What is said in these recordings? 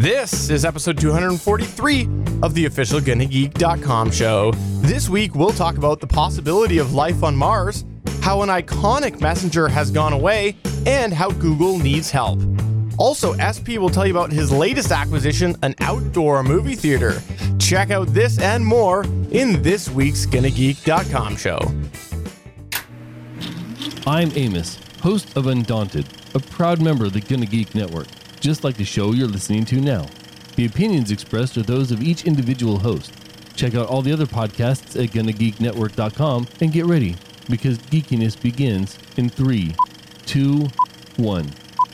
This is episode 243 of the official GonnaGeek.com show. This week, we'll talk about the possibility of life on Mars, how an iconic messenger has gone away, and how Google needs help. Also, SP will tell you about his latest acquisition, an outdoor movie theater. Check out this and more in this week's GonnaGeek.com show. I'm Amos, host of Undaunted, a proud member of the Gonna Geek Network, just like the show you're listening to now. The opinions expressed are those of each individual host. Check out all the other podcasts at GonnaGeekNetwork.com and get ready, because geekiness begins in 3, 2, 1.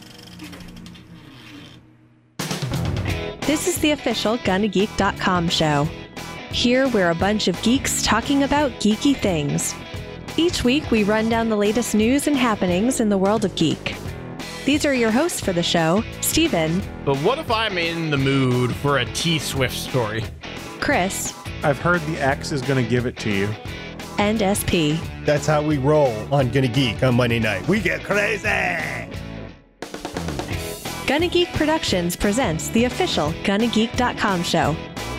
This is the official GonnaGeek.com show. Here we're a bunch of geeks talking about geeky things. Each week we run down the latest news and happenings in the world of geek. These are your hosts for the show, Steven. But what if I'm in the mood for a T-Swift story? Chris. I've heard the X is going to give it to you. And SP. That's how we roll on Gonna Geek on Monday night. We get crazy! Gonna Geek Productions presents the official GonnaGeek.com show.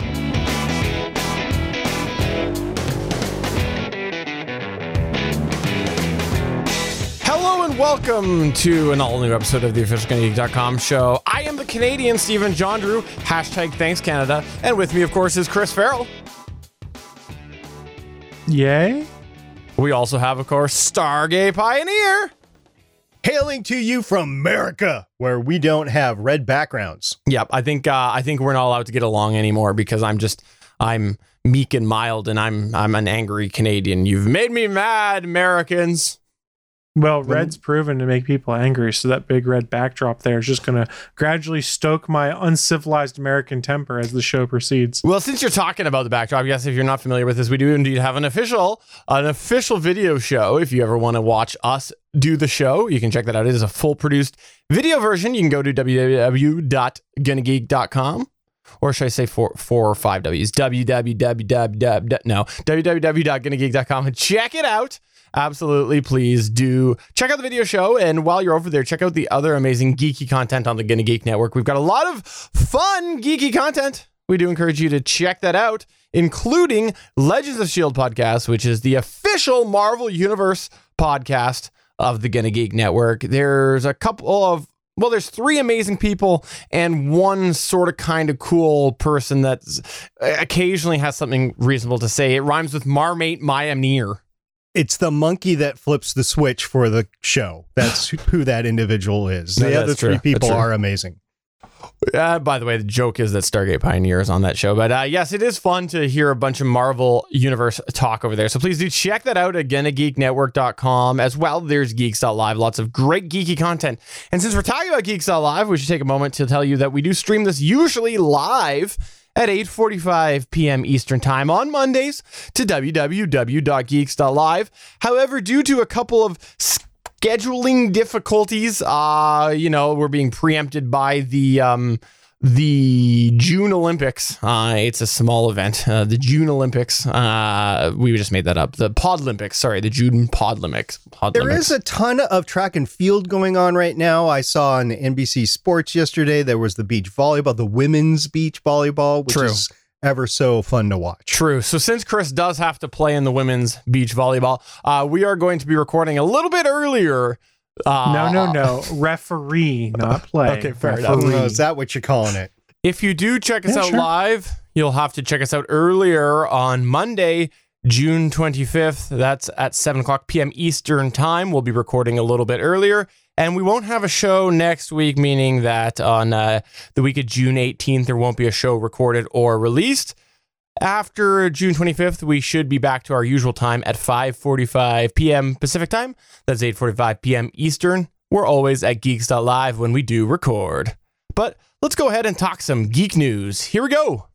Hello and welcome to an all-new episode of the official GonnaGeek.com show. I am the Canadian Stephen John Drew, hashtag Thanks Canada, and with me, of course, is Chris Farrell. Yay? We also have, of course, Stargate Pioneer. Hailing to you from America, where we don't have red backgrounds. Yep, I think we're not allowed to get along anymore because I'm meek and mild and I'm an angry Canadian. You've made me mad, Americans. Well, red's proven to make people angry, so that big red backdrop there is just going to gradually stoke my uncivilized American temper as the show proceeds. Well, since you're talking about the backdrop, yes, if you're not familiar with this, we do indeed have an official video show. If you ever want to watch us do the show, you can check that out. It is a full produced video version. You can go to www.gonnageek.com. Or should I say four or five W's? www.gonnageek.com and check it out. Absolutely, please do check out the video show. And while you're over there, check out the other amazing geeky content on the Gonna Geek Network. We've got a lot of fun geeky content. We do encourage you to check that out, including Legends of S.H.I.E.L.D. podcast, which is the official Marvel Universe podcast of the Gonna Geek Network. There's there's three amazing people and one sort of kind of cool person that occasionally has something reasonable to say. It rhymes with Marmate Myaneer. It's the monkey that flips the switch for the show. That's who that individual is. No, the other three people are amazing. By the way, the joke is that Stargate Pioneer is on that show. But yes, it is fun to hear a bunch of Marvel Universe talk over there. So please do check that out at GonnaGeekNetwork.com. As well, there's Geeks.live. Lots of great geeky content. And since we're talking about Geeks.live, we should take a moment to tell you that we do stream this usually live at 8:45 p.m. Eastern Time on Mondays to www.geeks.live. However, due to a couple of scheduling difficulties, we're being preempted by the June Olympics. It's a small event. The June Olympics. We just made that up. The Podlympics. Sorry, the June Podlympics. There is a ton of track and field going on right now. I saw on NBC Sports yesterday, there was the beach volleyball, the women's beach volleyball, which is ever so fun to watch. True. So since Chris does have to play in the women's beach volleyball, we are going to be recording a little bit earlier. No. Referee, not play. Okay, fair enough. enough. Is that what you're calling it? If you do check us out live, you'll have to check us out earlier on Monday, June 25th. That's at 7 o'clock p.m. Eastern Time. We'll be recording a little bit earlier. And we won't have a show next week, meaning that on the week of June 18th, there won't be a show recorded or released. After June 25th, we should be back to our usual time at 5:45 p.m. Pacific Time. That's 8:45 p.m. Eastern. We're always at Geeks.live when we do record. But let's go ahead and talk some geek news. Here we go.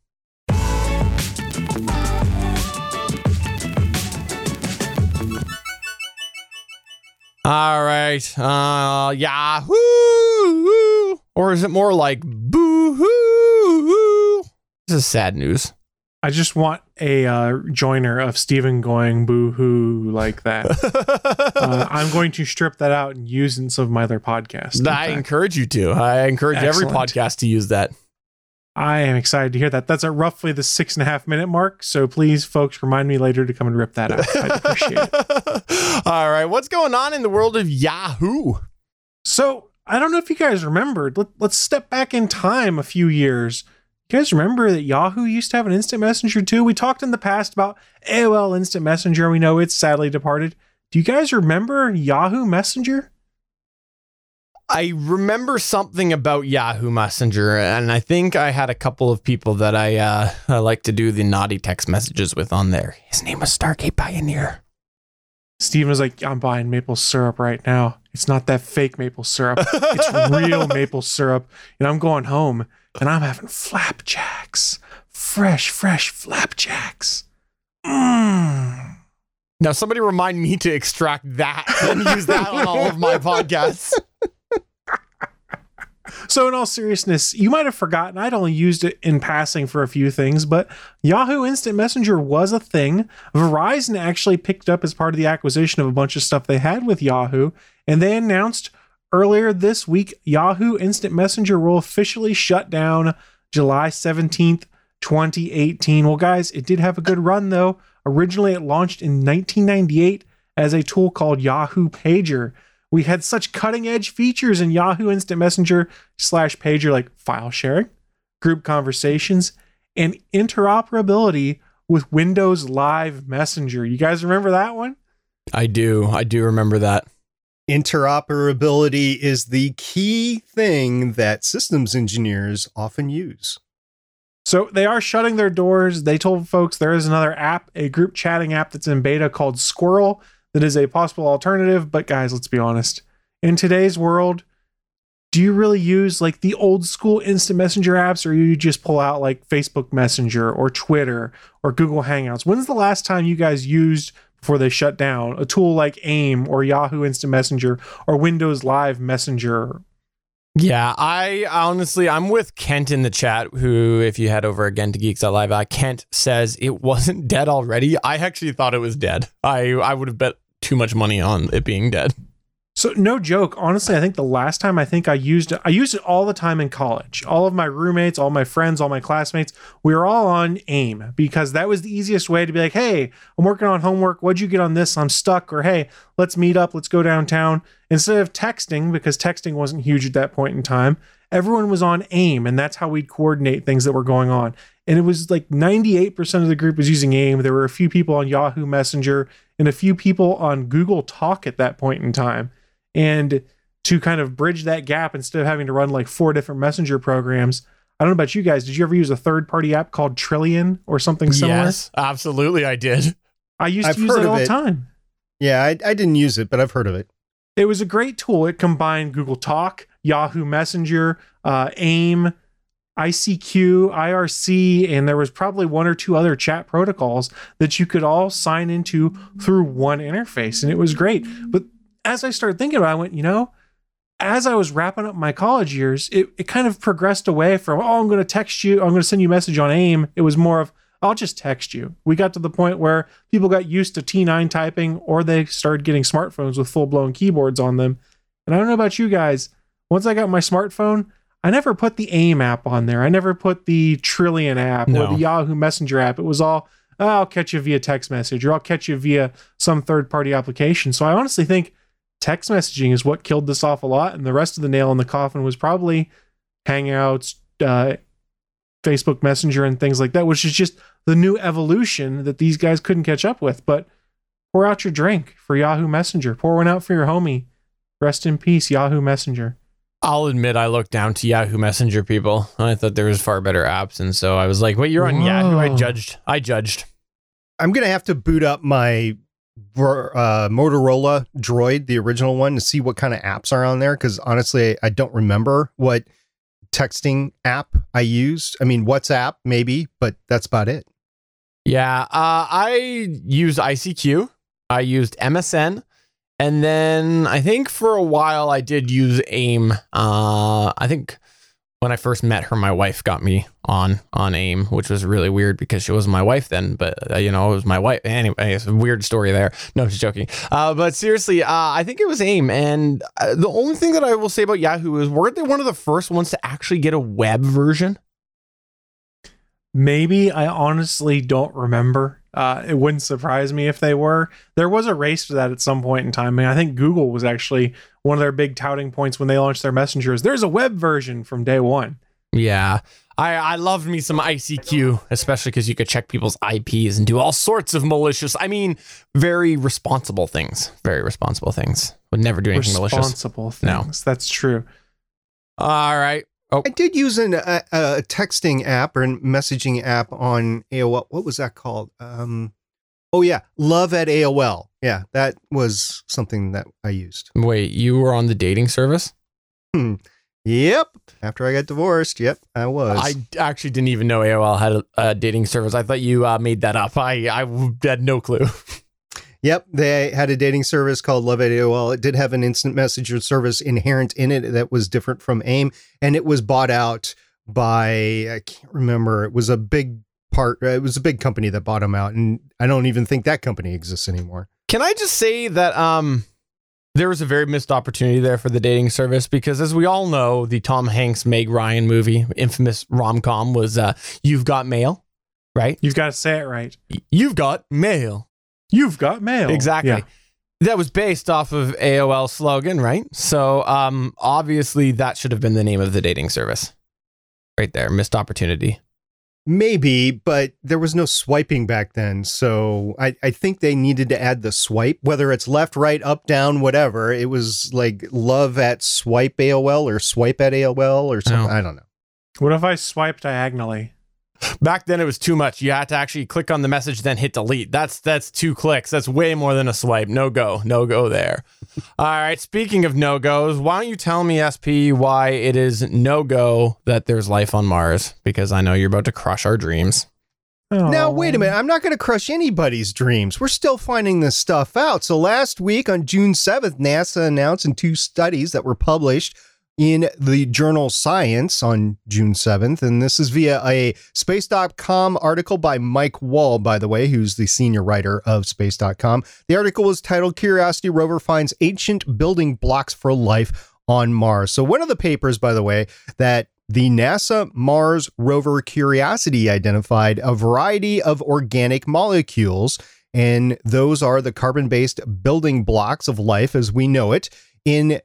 All right. Yahoo! Or is it more like boo-hoo? This is sad news. I just want a joiner of Steven going boo-hoo like that. I'm going to strip that out and use in some of my other podcasts. I encourage you to. I encourage every podcast to use that. I am excited to hear that. That's at roughly the 6.5 minute mark. So please, folks, remind me later to come and rip that out. I'd appreciate it. All right. What's going on in the world of Yahoo? So I don't know if you guys remembered. Let's step back in time a few years. You guys remember that Yahoo used to have an instant messenger too? We talked in the past about AOL Instant Messenger. We know it's sadly departed. Do you guys remember Yahoo Messenger? I remember something about Yahoo Messenger, and I think I had a couple of people that I like to do the naughty text messages with on there. His name was Stargate Pioneer. Steven was like, I'm buying maple syrup right now. It's not that fake maple syrup. It's real maple syrup. And I'm going home, and I'm having flapjacks. Fresh flapjacks. Mmm. Now, somebody remind me to extract that and use that on all of my podcasts. So in all seriousness, you might have forgotten, I'd only used it in passing for a few things, but Yahoo Instant Messenger was a thing. Verizon actually picked up as part of the acquisition of a bunch of stuff they had with Yahoo, and they announced earlier this week, Yahoo Instant Messenger will officially shut down July 17th, 2018. Well, guys, it did have a good run, though. Originally, it launched in 1998 as a tool called Yahoo Pager. We had such cutting edge features in Yahoo Instant Messenger /Pager like file sharing, group conversations, and interoperability with Windows Live Messenger. You guys remember that one? I do remember that. Interoperability is the key thing that systems engineers often use. So they are shutting their doors. They told folks there is another app, a group chatting app that's in beta called Squirrel. That is a possible alternative, but guys, let's be honest. In today's world, do you really use like the old school instant messenger apps, or you just pull out like Facebook Messenger or Twitter or Google Hangouts? When's the last time you guys used, before they shut down, a tool like AIM or Yahoo Instant Messenger or Windows Live Messenger? Yeah, I'm with Kent in the chat, who, if you head over again to Geeks.live, Kent says it wasn't dead already. I actually thought it was dead. I would have bet too much money on it being dead. So no joke, honestly, I think the last time I used it all the time in college. All of my roommates, all my friends, all my classmates, we were all on AIM because that was the easiest way to be like, hey, I'm working on homework. What'd you get on this? I'm stuck. Or hey, let's meet up. Let's go downtown. Instead of texting, because texting wasn't huge at that point in time, everyone was on AIM, and that's how we'd coordinate things that were going on. And it was like 98% of the group was using AIM. There were a few people on Yahoo Messenger and a few people on Google Talk at that point in time. And to kind of bridge that gap, instead of having to run like 4 different messenger programs, I don't know about you guys, did you ever use a third-party app called Trillian or something similar? Yes, absolutely I did. I used to use it all the time. Yeah, I didn't use it, but I've heard of it. It was a great tool. It combined Google Talk, Yahoo Messenger, AIM, ICQ, IRC, and there was probably 1 or 2 other chat protocols that you could all sign into through one interface, and it was great. But as I started thinking about it, I went, as I was wrapping up my college years, it kind of progressed away from, I'm going to text you, I'm going to send you a message on AIM. It was more of, I'll just text you. We got to the point where people got used to T9 typing, or they started getting smartphones with full-blown keyboards on them. And I don't know about you guys, once I got my smartphone, I never put the AIM app on there. I never put the Trillian app or the Yahoo Messenger app. It was all, I'll catch you via text message, or I'll catch you via some third-party application. So I honestly think text messaging is what killed this off a lot, and the rest of the nail in the coffin was probably Hangouts, Facebook Messenger, and things like that, which is just the new evolution that these guys couldn't catch up with. But pour out your drink for Yahoo Messenger. Pour one out for your homie. Rest in peace, Yahoo Messenger. I'll admit I looked down to Yahoo Messenger people. I thought there was far better apps, and so I was like, wait, you're on Yahoo? I judged. I'm going to have to boot up my Motorola Droid, the original one, to see what kind of apps are on there, because honestly I don't remember what texting app I used. I mean, WhatsApp maybe, but that's about it. Yeah, I used ICQ, I used MSN, and then I think for a while I did use AIM. I think when I first met her, my wife got me on AIM, which was really weird because she wasn't my wife then, but it was my wife. Anyway, it's a weird story there. No, just joking. But seriously, I think it was AIM. And the only thing that I will say about Yahoo is, weren't they one of the first ones to actually get a web version? Maybe. I honestly don't remember. It wouldn't surprise me if they were. There was a race to that at some point in time. I mean, I think Google was actually one of their big touting points when they launched their messengers. There's a web version from day one. Yeah. I loved me some ICQ, especially because you could check people's IPs and do all sorts of malicious, very responsible things. Very responsible things. Would never do anything malicious. Responsible things. No. That's true. All right. Oh. I did use a texting app or messaging app on AOL. What was that called? Love at AOL. Yeah, that was something that I used. Wait, you were on the dating service? Yep. After I got divorced, yep, I was. I actually didn't even know AOL had a dating service. I thought you made that up. I had no clue. Yep, they had a dating service called Love at AOL. It did have an instant messenger service inherent in it that was different from AIM, and it was bought out by, I can't remember, it was a big company that bought them out, and I don't even think that company exists anymore. Can I just say that there was a very missed opportunity there for the dating service, because as we all know, the Tom Hanks, Meg Ryan movie, infamous rom-com, was You've Got Mail, right? You've got to say it right. You've got mail. You've got mail. Exactly. Yeah. That was based off of AOL slogan, right? So obviously that should have been the name of the dating service. Right there. Missed opportunity. Maybe, but there was no swiping back then. So I think they needed to add the swipe, whether it's left, right, up, down, whatever. It was like love at swipe AOL or swipe at AOL or something. No. I don't know. What if I swipe diagonally? Back then it was too much. You had to actually click on the message, then hit delete. That's 2 clicks. That's way more than a swipe. No go there. All right. Speaking of no-goes, why don't you tell me, SP, why it is no-go that there's life on Mars? Because I know you're about to crush our dreams. Oh. Now, wait a minute. I'm not going to crush anybody's dreams. We're still finding this stuff out. So last week on June 7th, NASA announced in 2 studies that were published in the journal Science on June 7th. And this is via a Space.com article by Mike Wall, by the way, who's the senior writer of Space.com. The article was titled Curiosity Rover Finds Ancient Building Blocks for Life on Mars. So one of the papers, by the way, that the NASA Mars rover Curiosity identified a variety of organic molecules, and those are the carbon-based building blocks of life as we know it in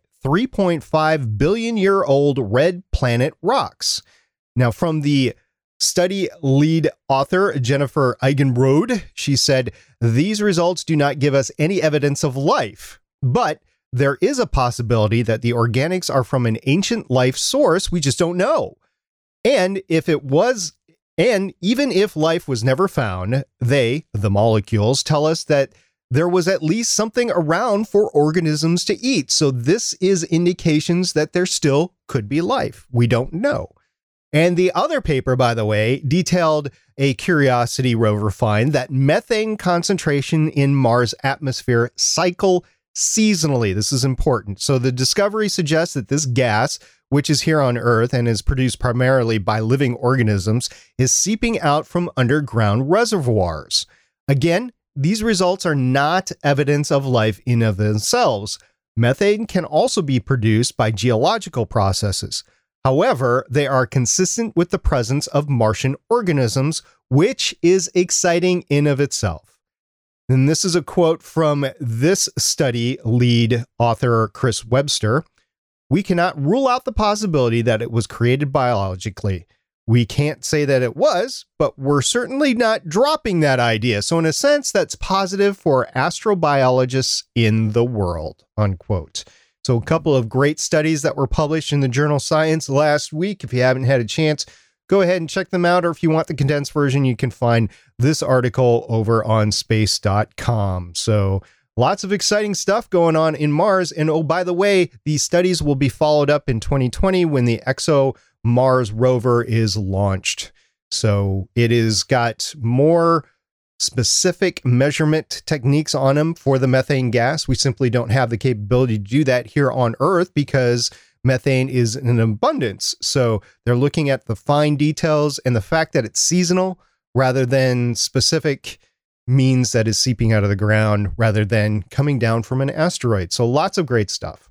3.5 billion year old red planet rocks. Now, from the study lead author, Jennifer Eigenrode, she said, these results do not give us any evidence of life, but there is a possibility that the organics are from an ancient life source. We just don't know. And even if life was never found, the molecules tell us that there was at least something around for organisms to eat. So this is indications that there still could be life. We don't know. And the other paper, by the way, detailed a Curiosity rover find that methane concentration in Mars' atmosphere cycle seasonally. This is important. So the discovery suggests that this gas, which is here on Earth and is produced primarily by living organisms, is seeping out from underground reservoirs. Again, these results are not evidence of life in of themselves. Methane can also be produced by geological processes. However, they are consistent with the presence of Martian organisms, which is exciting in of itself. And this is a quote from this study lead author, Chris Webster. We cannot rule out the possibility that it was created biologically. We can't say that it was, but we're certainly not dropping that idea. So in a sense, that's positive for astrobiologists in the world, unquote. So a couple of great studies that were published in the journal Science last week. If you haven't had a chance, go ahead and check them out. Or if you want the condensed version, you can find this article over on space.com. So lots of exciting stuff going on in Mars. And oh, by the way, these studies will be followed up in 2020 when the ExoMars rover is launched. So it has got more specific measurement techniques on them for the methane gas. We simply don't have the capability to do that here on Earth because methane is in abundance. So they're looking at the fine details, and the fact that it's seasonal rather than specific means that is seeping out of the ground rather than coming down from an asteroid. So lots of great stuff.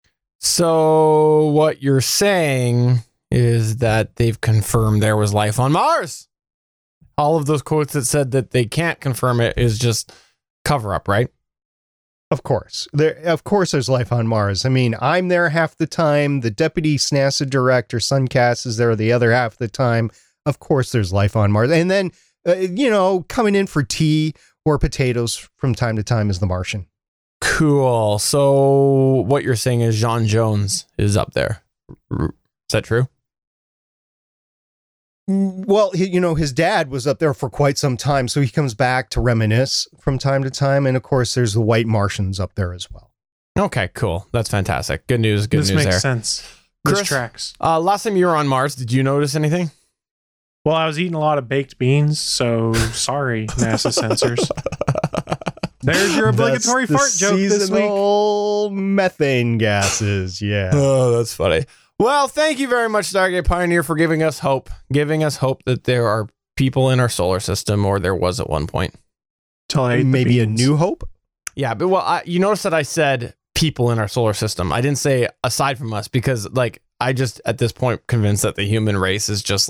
So what you're saying is that they've confirmed there was life on Mars. All of those quotes that said that they can't confirm it is just cover up, right? Of course. There's life on Mars. I mean, I'm there half the time. The deputy NASA director, Suncast, is there the other half of the time. Of course, there's life on Mars. And then, coming in for tea or potatoes from time to time is the Martian. Cool. So what you're saying is John Jones is up there. Is that true? Well, his dad was up there for quite some time, so he comes back to reminisce from time to time. And of course, there's the white Martians up there as well. Okay, cool. That's fantastic. Good news. Good This news makes there. sense. Chris, This tracks. last time you were on Mars, did you notice anything? Well, I was eating a lot of baked beans, so sorry, NASA censors. There's your obligatory That's the fart joke this week. seasonal methane gases. Yeah. Oh, that's funny. Well, thank you very much, Stargate Pioneer, for giving us hope that there are people in our solar system, or there was at one point. Till I ate the Maybe a beans. new hope. Yeah, but you notice that I said people in our solar system. I didn't say aside from us, because I just at this point convinced that the human race is just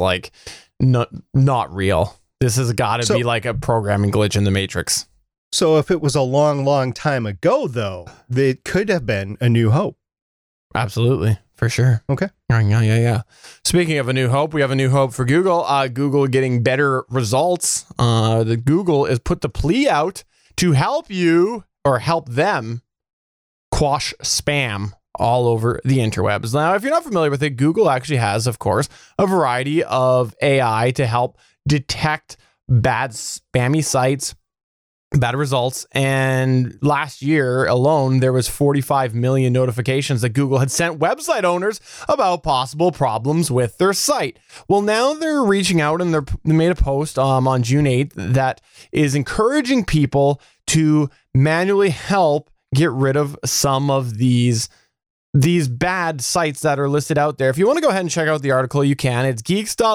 not real. This has got to be like a programming glitch in the Matrix. So if it was a long, long time ago, though, it could have been a new hope. Absolutely. For sure. Okay. Yeah. Speaking of a new hope, we have a new hope for Google. Google getting better results. The Google has put the plea out to help you or help them quash spam all over the interwebs. Now, if you're not familiar with it, Google actually has, of course, a variety of AI to help detect bad spammy sites, bad results. And last year alone, there was 45 million notifications that Google had sent website owners about possible problems with their site. Well, now they're reaching out and they made a post on June 8th that is encouraging people to manually help get rid of some of these bad sites that are listed out there. If you want to go ahead and check out the article, you can. It's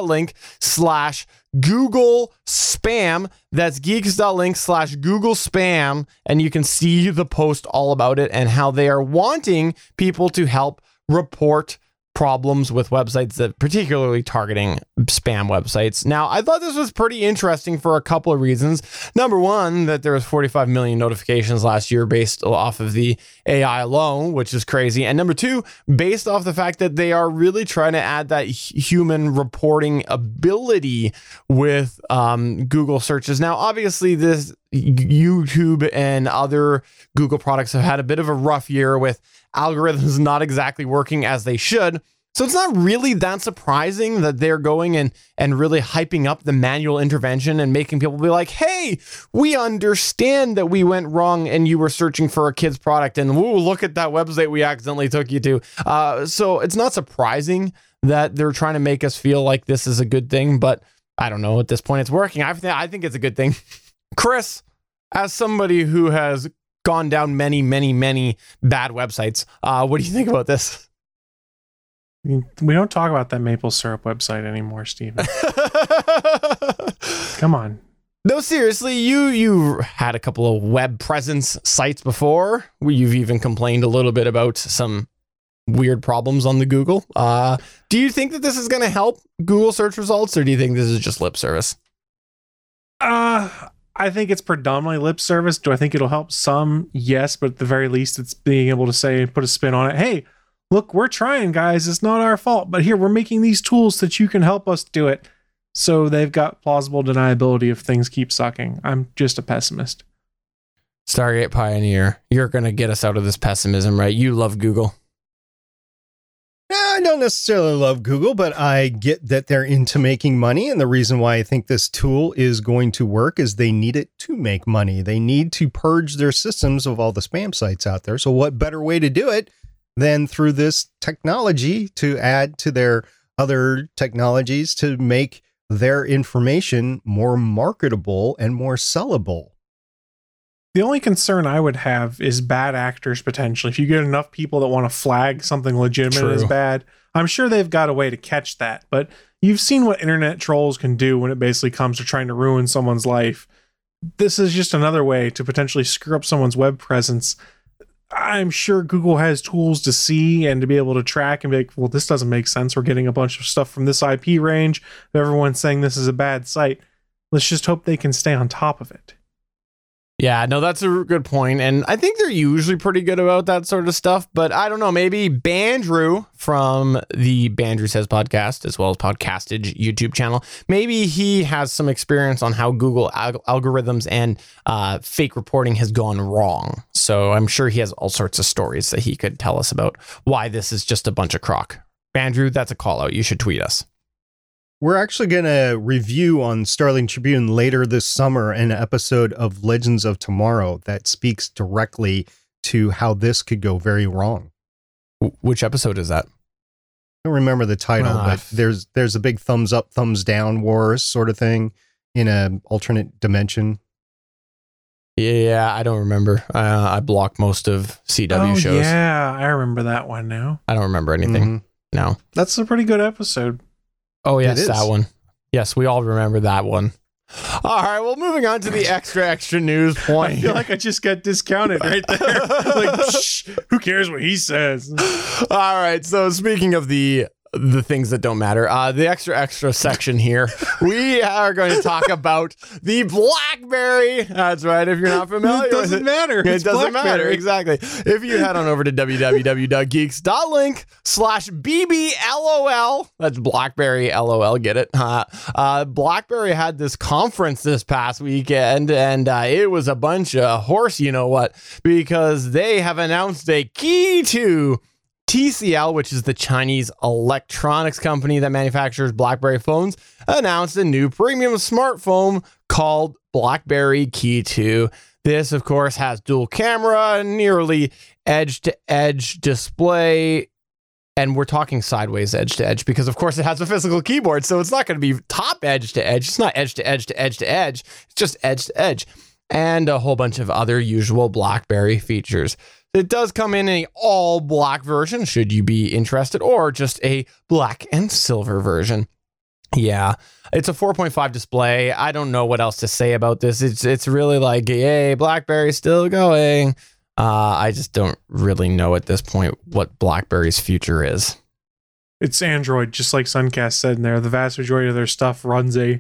geeks.link/Google spam. That's geeks.link/Google spam. And you can see the post all about it and how they are wanting people to help report problems with websites that particularly targeting spam websites. Now, I thought this was pretty interesting for a couple of reasons. Number one, that there was 45 million notifications last year based off of the AI alone, which is crazy. And number two, based off the fact that they are really trying to add that human reporting ability with Google searches. Now, obviously, this YouTube and other Google products have had a bit of a rough year with algorithms not exactly working as they should. So it's not really that surprising that they're going and really hyping up the manual intervention and making people be like, hey, we understand that we went wrong and you were searching for a kid's product and woo, look at that website we accidentally took you to. So it's not surprising that they're trying to make us feel like this is a good thing, but I don't know, at this point it's working. I think it's a good thing. Chris, as somebody who has gone down many, many, many bad websites, what do you think about this? We don't talk about that maple syrup website anymore, Steven. Come on. No, seriously, you had a couple of web presence sites before. You've even complained a little bit about some weird problems on the Google. Do you think that this is going to help Google search results, or do you think this is just lip service? I think it's predominantly lip service. Do I think it'll help some? Yes, but at the very least, it's being able to say, put a spin on it. Hey, look, we're trying, guys. It's not our fault, but here, we're making these tools that you can help us do it. So they've got plausible deniability if things keep sucking. I'm just a pessimist. Stargate Pioneer, you're going to get us out of this pessimism, right? You love Google. I don't necessarily love Google, but I get that they're into making money. And the reason why I think this tool is going to work is they need it to make money. They need to purge their systems of all the spam sites out there. So what better way to do it than through this technology to add to their other technologies to make their information more marketable and more sellable? The only concern I would have is bad actors potentially. If you get enough people that want to flag something legitimate as bad, I'm sure they've got a way to catch that. But you've seen what internet trolls can do when it basically comes to trying to ruin someone's life. This is just another way to potentially screw up someone's web presence. I'm sure Google has tools to see and to be able to track and be like, well, this doesn't make sense. We're getting a bunch of stuff from this IP range. Everyone's saying this is a bad site. Let's just hope they can stay on top of it. Yeah, no, that's a good point. And I think they're usually pretty good about that sort of stuff. But I don't know, maybe Bandrew from the Bandrew Says podcast, as well as Podcastage YouTube channel, maybe he has some experience on how Google algorithms and fake reporting has gone wrong. So I'm sure he has all sorts of stories that he could tell us about why this is just a bunch of crock. Bandrew, that's a call out. You should tweet us. We're actually going to review on Starling Tribune later this summer an episode of Legends of Tomorrow that speaks directly to how this could go very wrong. Which episode is that? I don't remember the title, but there's a big thumbs up, thumbs down wars sort of thing in an alternate dimension. Yeah, I don't remember. I blocked most of CW shows. Yeah, I remember that one now. I don't remember anything. No. That's a pretty good episode. Oh, yes, that one. Yes, we all remember that one. All right, well, moving on to the extra news point. I feel like I just got discounted right there. Like, shh, who cares what he says? All right, so speaking of the things that don't matter, the extra section here, we are going to talk about the BlackBerry. That's right, if you're not familiar it doesn't matter. It doesn't matter, exactly. If you head on over to www.geeks.link/BBLOL, that's BlackBerry LOL, get it? BlackBerry had this conference this past weekend, and it was a bunch of horse, you know what, because they have announced a key to TCL, which is the Chinese electronics company that manufactures BlackBerry phones, announced a new premium smartphone called BlackBerry Key 2. This, of course, has dual camera, nearly edge-to-edge display, and we're talking sideways edge-to-edge because, of course, it has a physical keyboard, so it's not going to be top edge-to-edge. It's not edge-to-edge to edge-to-edge. It's just edge-to-edge, and a whole bunch of other usual BlackBerry features. It does come in an all black version, should you be interested, or just a black and silver version. Yeah, it's a 4.5 display. I don't know what else to say about this. It's really like, yay, BlackBerry's still going. I just don't really know at this point what BlackBerry's future is. It's Android, just like Suncast said in there. The vast majority of their stuff runs a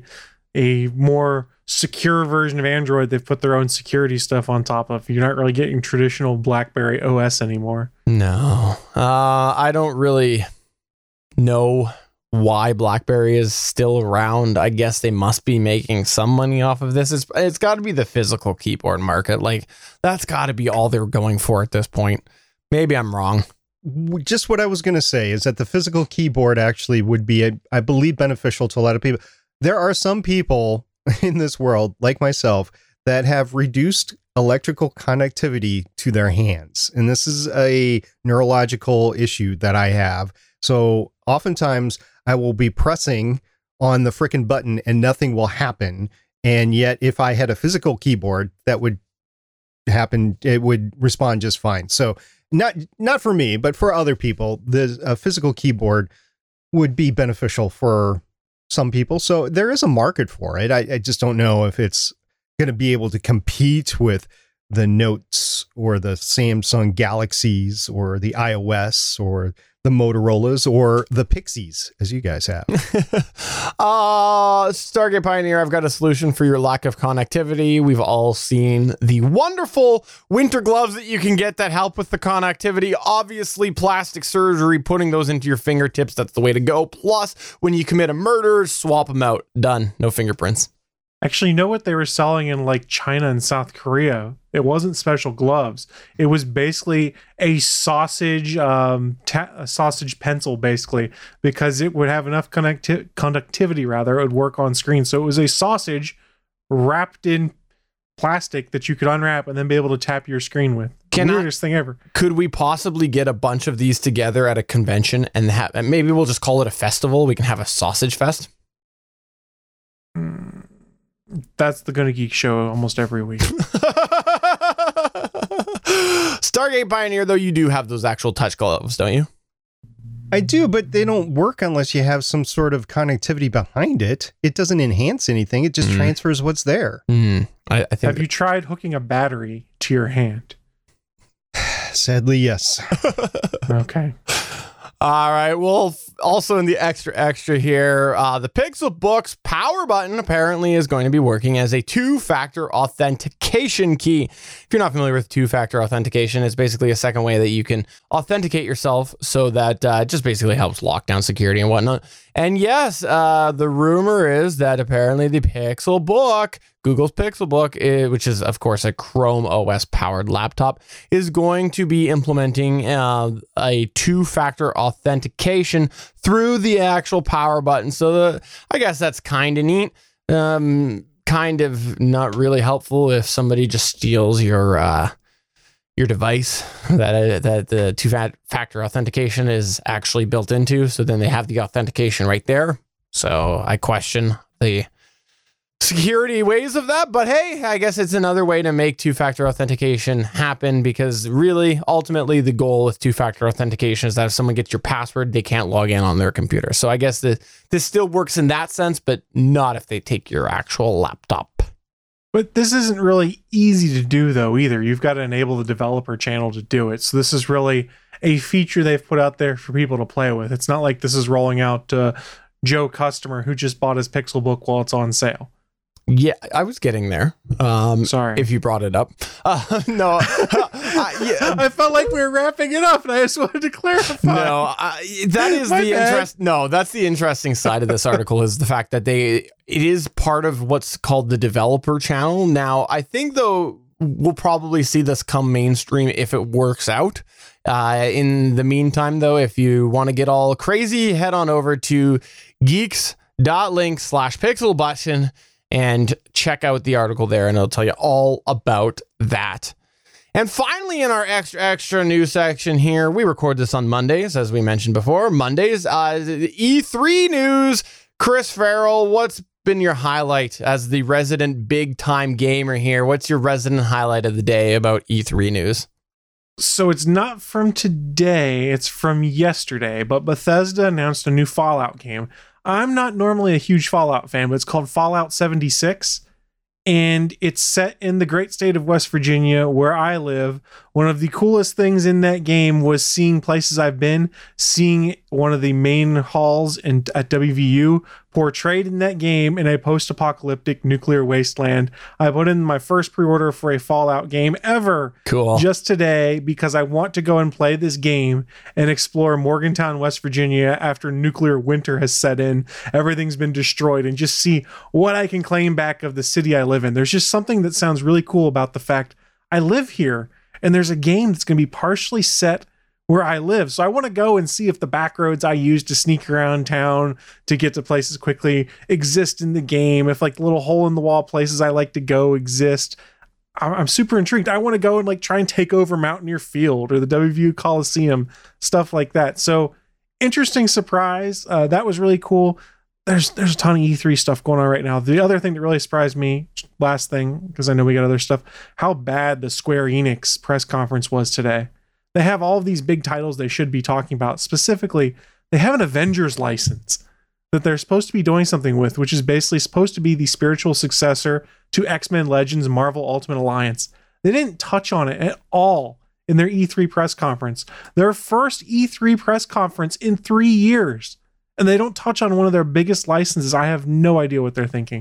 more secure version of Android. They've put their own security stuff on top of. You're not really getting traditional BlackBerry OS anymore. No, I don't really know why BlackBerry is still around. I guess they must be making some money off of this. It's got to be the physical keyboard market. Like, that's got to be all they're going for at this point. Maybe I'm wrong. Just what I was going to say is that the physical keyboard actually would be, I believe, beneficial to a lot of people. There are some people in this world, like myself, that have reduced electrical connectivity to their hands. And this is a neurological issue that I have. So oftentimes I will be pressing on the frickin' button and nothing will happen. And yet if I had a physical keyboard, that would happen. It would respond just fine. So not for me, but for other people, the physical keyboard would be beneficial for some people. So there is a market for it. I just don't know if it's going to be able to compete with the Notes or the Samsung Galaxies or the iOS or the Motorola's or the Pixies, as you guys have. Stargate Pioneer, I've got a solution for your lack of connectivity. We've all seen the wonderful winter gloves that you can get that help with the connectivity. Obviously, plastic surgery, putting those into your fingertips, that's the way to go. Plus, when you commit a murder, swap them out. Done. No fingerprints. Actually, you know what they were selling in like China and South Korea? It wasn't special gloves. It was basically a sausage pencil, basically, because it would have enough conductivity. It would work on screen. So it was a sausage wrapped in plastic that you could unwrap and then be able to tap your screen with. Weirdest thing ever. Could we possibly get a bunch of these together at a convention and maybe we'll just call it a festival? We can have a sausage fest. That's the Gonna Geek show almost every week. Stargate Pioneer, though, you do have those actual touch gloves, don't you? I do, but they don't work unless you have some sort of connectivity behind it. It doesn't enhance anything. It just transfers what's there. I think. Have you tried hooking a battery to your hand? Sadly, yes. Okay. All right. Well, also in the extra here, the Pixelbook's power button apparently is going to be working as a two-factor authentication key. If you're not familiar with two-factor authentication, it's basically a second way that you can authenticate yourself so that it just basically helps lock down security and whatnot. And yes, the rumor is that apparently the Pixelbook, Google's Pixelbook, which is, of course, a Chrome OS powered laptop, is going to be implementing a two-factor authentication through the actual power button. So I guess that's kind of neat. Kind of not really helpful if somebody just steals your device that the two-factor authentication is actually built into. So then they have the authentication right there. So I question the security ways of that, but hey, I guess it's another way to make two-factor authentication happen, because really, ultimately, the goal with two-factor authentication is that if someone gets your password, they can't log in on their computer. So I guess this still works in that sense, but not if they take your actual laptop. But this isn't really easy to do, though, either. You've got to enable the developer channel to do it. So this is really a feature they've put out there for people to play with. It's not like this is rolling out to Joe customer who just bought his Pixelbook while it's on sale. Yeah, I was getting there. Sorry. If you brought it up. No. I felt like we were wrapping it up, and I just wanted to clarify. No, that is the interest. No, that's the interesting side of this article is the fact that it is part of what's called the developer channel. Now, I think, though, we'll probably see this come mainstream if it works out. In the meantime, though, if you want to get all crazy, head on over to geeks.link/pixelbutton and check out the article there, and it'll tell you all about that. And finally, in our extra news section here, we record this on Mondays, as we mentioned before. Mondays, E3 news. Chris Farrell, what's been your highlight as the resident big-time gamer here? What's your resident highlight of the day about E3 news? So it's not from today, it's from yesterday, but Bethesda announced a new Fallout game. I'm not normally a huge Fallout fan, but it's called Fallout 76, and it's set in the great state of West Virginia, where I live. One of the coolest things in that game was seeing places I've been, seeing one of the main halls at WVU portrayed in that game in a post-apocalyptic nuclear wasteland. I put in my first pre-order for a Fallout game ever. Cool. Just today, because I want to go and play this game and explore Morgantown, West Virginia after nuclear winter has set in. Everything's been destroyed, and just see what I can claim back of the city I live in. There's just something that sounds really cool about the fact I live here, and there's a game that's going to be partially set where I live. So I want to go and see if the back roads I use to sneak around town to get to places quickly exist in the game. If like little hole in the wall places I like to go exist. I'm super intrigued. I want to go and like try and take over Mountaineer Field or the WVU Coliseum, stuff like that. So interesting surprise. That was really cool. There's a ton of E3 stuff going on right now. The other thing that really surprised me, last thing, because I know we got other stuff, how bad the Square Enix press conference was today. They have all of these big titles they should be talking about. Specifically, they have an Avengers license that they're supposed to be doing something with, which is basically supposed to be the spiritual successor to X-Men Legends Marvel Ultimate Alliance. They didn't touch on it at all in their E3 press conference. Their first E3 press conference in 3 years. And they don't touch on one of their biggest licenses. I have no idea what they're thinking.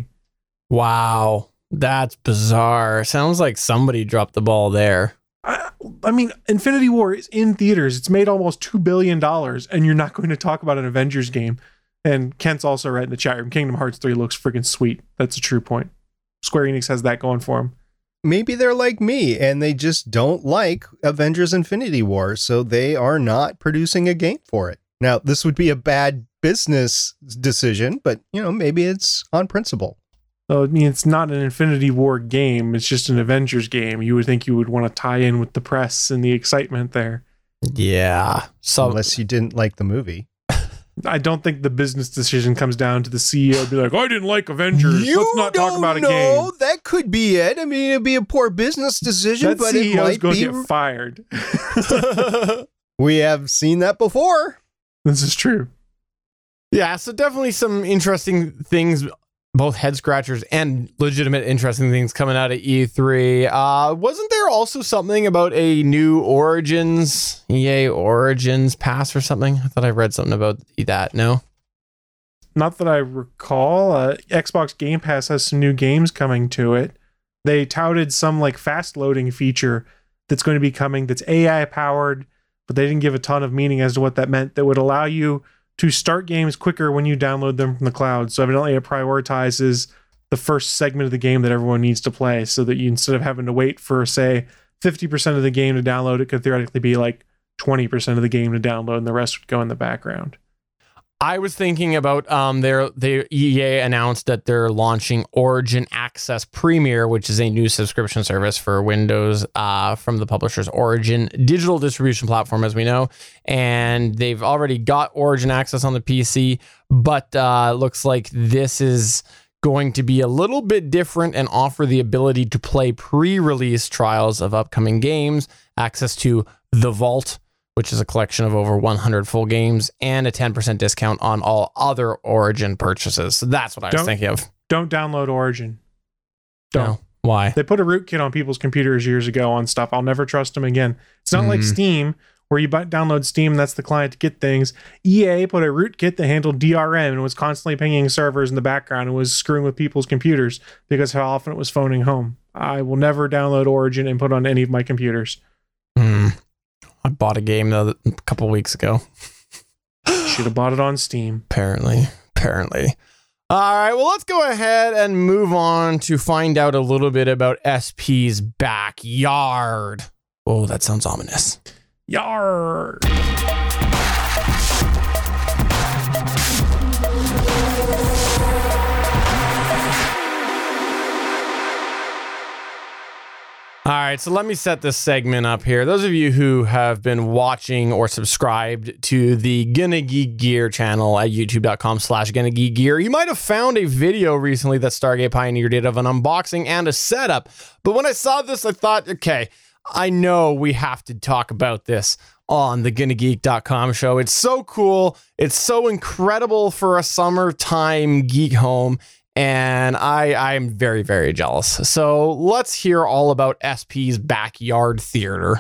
Wow, that's bizarre. Sounds like somebody dropped the ball there. I mean, Infinity War is in theaters. It's made almost $2 billion, and you're not going to talk about an Avengers game. And Kent's also right in the chat room. Kingdom Hearts 3 looks freaking sweet. That's a true point. Square Enix has that going for them. Maybe they're like me, and they just don't like Avengers Infinity War, so they are not producing a game for it. Now, this would be a bad business decision, but, maybe it's on principle. So, I mean, it's not an Infinity War game. It's just an Avengers game. You would think you would want to tie in with the press and the excitement there. Yeah. So unless you didn't like the movie. I don't think the business decision comes down to the CEO be like, I didn't like Avengers. Let's not talk about a game. That could be it. I mean, it'd be a poor business decision, that but CEO's it might going be. to get fired. We have seen that before. This is true. Yeah, so definitely some interesting things both head scratchers and legitimate interesting things coming out of E3. Wasn't there also something about a new EA Origins pass or something? I thought I read something about that. No? Not that I recall. Xbox Game Pass has some new games coming to it. They touted some like fast loading feature that's going to be coming that's AI powered, but they didn't give a ton of meaning as to what that meant. That would allow you to start games quicker when you download them from the cloud. So evidently it prioritizes the first segment of the game that everyone needs to play, so that you, instead of having to wait for, say, 50% of the game to download, it could theoretically be like 20% of the game to download and the rest would go in the background. I was thinking about EA announced that they're launching Origin Access Premier, which is a new subscription service for Windows from the publisher's Origin digital distribution platform, as we know. And they've already got Origin Access on the PC, but looks like this is going to be a little bit different and offer the ability to play pre-release trials of upcoming games, access to The Vault, which is a collection of over 100 full games, and a 10% discount on all other Origin purchases. So that's what I was thinking of. Don't download Origin. Don't. No. Why? They put a rootkit on people's computers years ago on stuff. I'll never trust them again. It's not like Steam, where you download Steam, that's the client to get things. EA put a rootkit that handled DRM and was constantly pinging servers in the background and was screwing with people's computers because how often it was phoning home. I will never download Origin and put on any of my computers. I bought a game a couple weeks ago. Should have bought it on Steam. Apparently. All right, well, let's go ahead and move on to find out a little bit about SP's backyard. Oh, that sounds ominous. Yard. All right, so let me set this segment up here. Those of you who have been watching or subscribed to the Gonna Geek Gear channel at youtube.com/Gonna Geek Gear, you might have found a video recently that Stargate Pioneer did of an unboxing and a setup. But when I saw this, I thought, okay, I know we have to talk about this on the GonnaGeek.com show. It's so cool. It's so incredible for a summertime geek home. And I'm very, very jealous. So let's hear all about SP's backyard theater.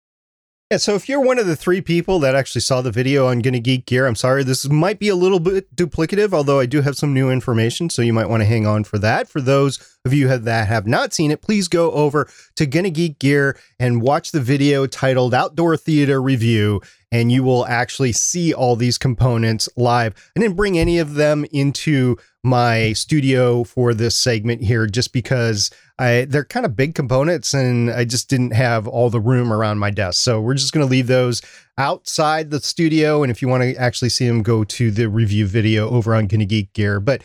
Yeah, so if you're one of the 3 people that actually saw the video on Gonna Geek Gear, I'm sorry, this might be a little bit duplicative, although I do have some new information, so you might want to hang on for that. For those of you that have not seen it, please go over to Gonna Geek Gear and watch the video titled Outdoor Theater Review, and you will actually see all these components live. I didn't bring any of them into my studio for this segment here just because they're kind of big components and I just didn't have all the room around my desk. So we're just going to leave those outside the studio. And if you want to actually see them, go to the review video over on Gonna Geek Gear. But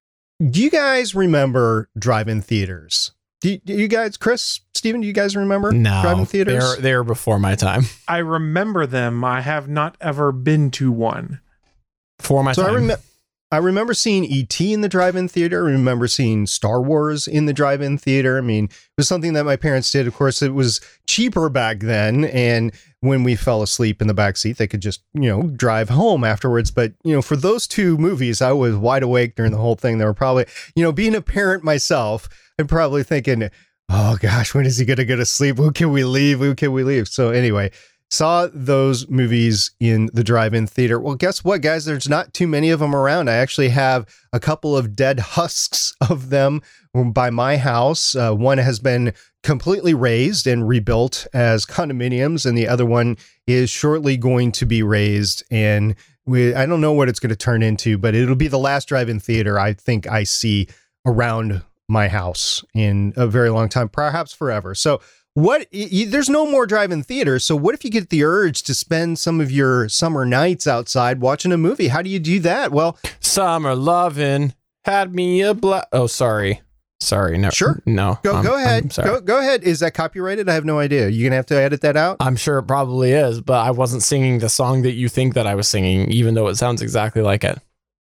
do you guys remember drive-in theaters? Do you guys, Chris, Steven, do you guys remember drive-in theaters? They were before my time. I remember them. I have not ever been to one. Before my time. I remember seeing E.T. in the drive-in theater. I remember seeing Star Wars in the drive-in theater. I mean, it was something that my parents did. Of course, it was cheaper back then. And when we fell asleep in the back seat, they could just, drive home afterwards. But, for those 2 movies, I was wide awake during the whole thing. They were probably, being a parent myself, I'm probably thinking, oh gosh, when is he going to go to sleep? Who can we leave? So anyway, saw those movies in the drive-in theater. Well, guess what, guys? There's not too many of them around. I actually have a couple of dead husks of them by my house. One has been completely razed and rebuilt as condominiums, and the other one is shortly going to be razed. And I don't know what it's going to turn into, but it'll be the last drive-in theater I think I see around my house in a very long time, perhaps forever. So there's no more drive-in theaters. So what if you get the urge to spend some of your summer nights outside watching a movie? How do you do that? Well, summer lovin' had me a oh, sorry. No. Sure. No. Go ahead. Go ahead. Is that copyrighted? I have no idea. You're going to have to edit that out? I'm sure it probably is, but I wasn't singing the song that you think that I was singing, even though it sounds exactly like it.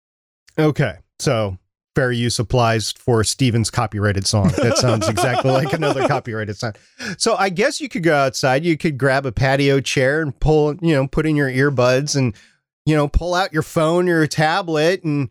Okay. So fair use applies for Steven's copyrighted song. That sounds exactly like another copyrighted song. So I guess you could go outside. You could grab a patio chair and put in your earbuds and, pull out your phone or your tablet and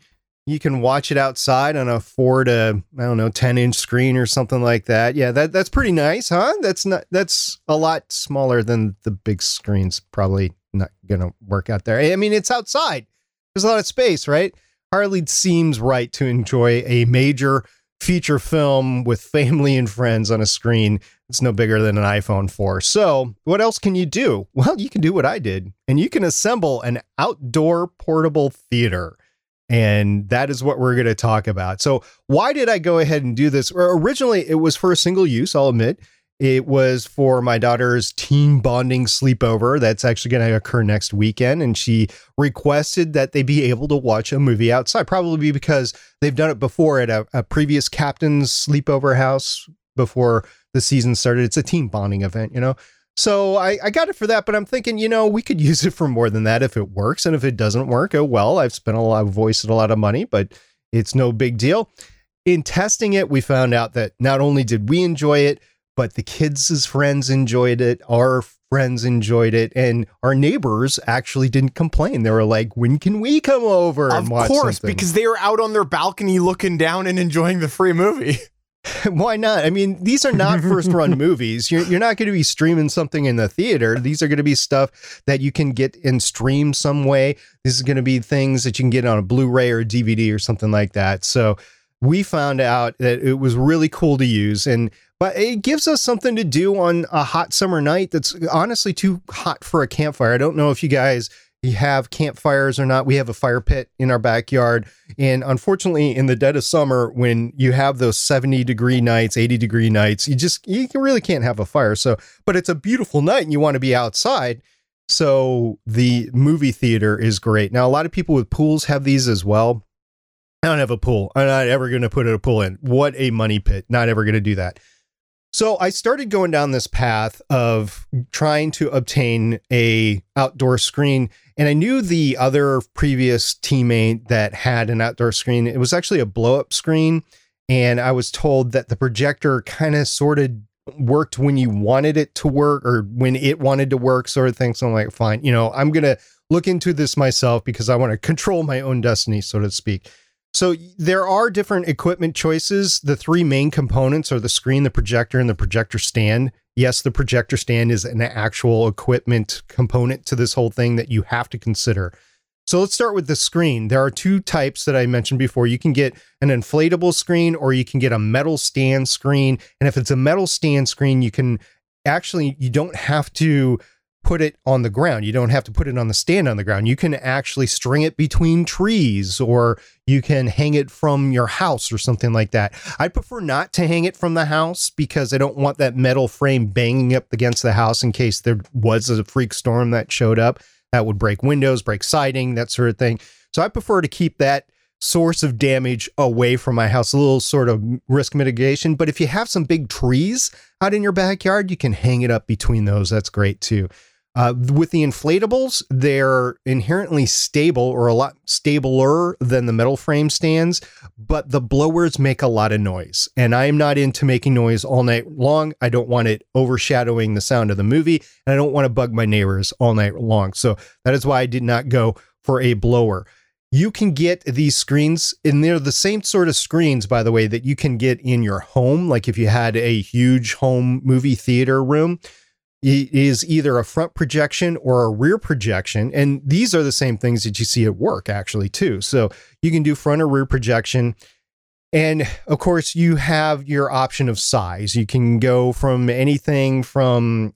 You can watch it outside on a 4 to, 10-inch screen or something like that. Yeah, that's pretty nice, huh? That's a lot smaller than the big screens. Probably not going to work out there. I mean, it's outside. There's a lot of space, right? Hardly seems right to enjoy a major feature film with family and friends on a screen. It's no bigger than an iPhone 4. So what else can you do? Well, you can do what I did, and you can assemble an outdoor portable theater. And that is what we're going to talk about. So why did I go ahead and do this? Originally, it was for a single use, I'll admit. It was for my daughter's team bonding sleepover. That's actually going to occur next weekend. And she requested that they be able to watch a movie outside, probably because they've done it before at a previous captain's sleepover house before the season started. It's a team bonding event, So I got it for that, but I'm thinking, we could use it for more than that if it works. And if it doesn't work, oh well, I've wasted a lot of money, but it's no big deal. In testing it, we found out that not only did we enjoy it, but the kids' friends enjoyed it, our friends enjoyed it, and our neighbors actually didn't complain. They were like, when can we come over and watch something? Of course, because they were out on their balcony looking down and enjoying the free movie. Why not? I mean, these are not first-run movies. You're not going to be streaming something in the theater. These are going to be stuff that you can get and stream some way. This is going to be things that you can get on a Blu-ray or a DVD or something like that. So we found out that it was really cool to use, but it gives us something to do on a hot summer night that's honestly too hot for a campfire. I don't know if you guys have campfires or not. We have a fire pit in our backyard. And unfortunately, in the dead of summer, when you have those 70-degree nights, 80-degree nights, you really can't have a fire. So, but it's a beautiful night and you want to be outside. So the movie theater is great. Now, a lot of people with pools have these as well. I don't have a pool. I'm not ever going to put a pool in. What a money pit. Not ever going to do that. So I started going down this path of trying to obtain a outdoor screen, and I knew the other previous teammate that had an outdoor screen. It was actually a blow-up screen, and I was told that the projector kind of sort of worked when you wanted it to work or when it wanted to work, sort of thing. So I'm like, fine, I'm going to look into this myself because I want to control my own destiny, so to speak. So there are different equipment choices. The three main components are the screen, the projector, and the projector stand. Yes, the projector stand is an actual equipment component to this whole thing that you have to consider. So let's start with the screen. There are two types that I mentioned before. You can get an inflatable screen or you can get a metal stand screen. And if it's a metal stand screen, you don't have to put it on the ground. You don't have to put it on the stand on the ground. You can actually string it between trees, or you can hang it from your house or something like that. I prefer not to hang it from the house because I don't want that metal frame banging up against the house in case there was a freak storm that showed up. That would break windows, break siding, that sort of thing. So I prefer to keep that source of damage away from my house, a little sort of risk mitigation. But if you have some big trees out in your backyard, you can hang it up between those. That's great too. With the inflatables, they're inherently stable or a lot stabler than the metal frame stands, but the blowers make a lot of noise. And I'm not into making noise all night long. I don't want it overshadowing the sound of the movie, and I don't want to bug my neighbors all night long. So that is why I did not go for a blower. You can get these screens, and they're the same sort of screens, by the way, that you can get in your home. Like if you had a huge home movie theater room, it is either a front projection or a rear projection. And these are the same things that you see at work, actually, too. So you can do front or rear projection. And of course, you have your option of size. You can go from anything from,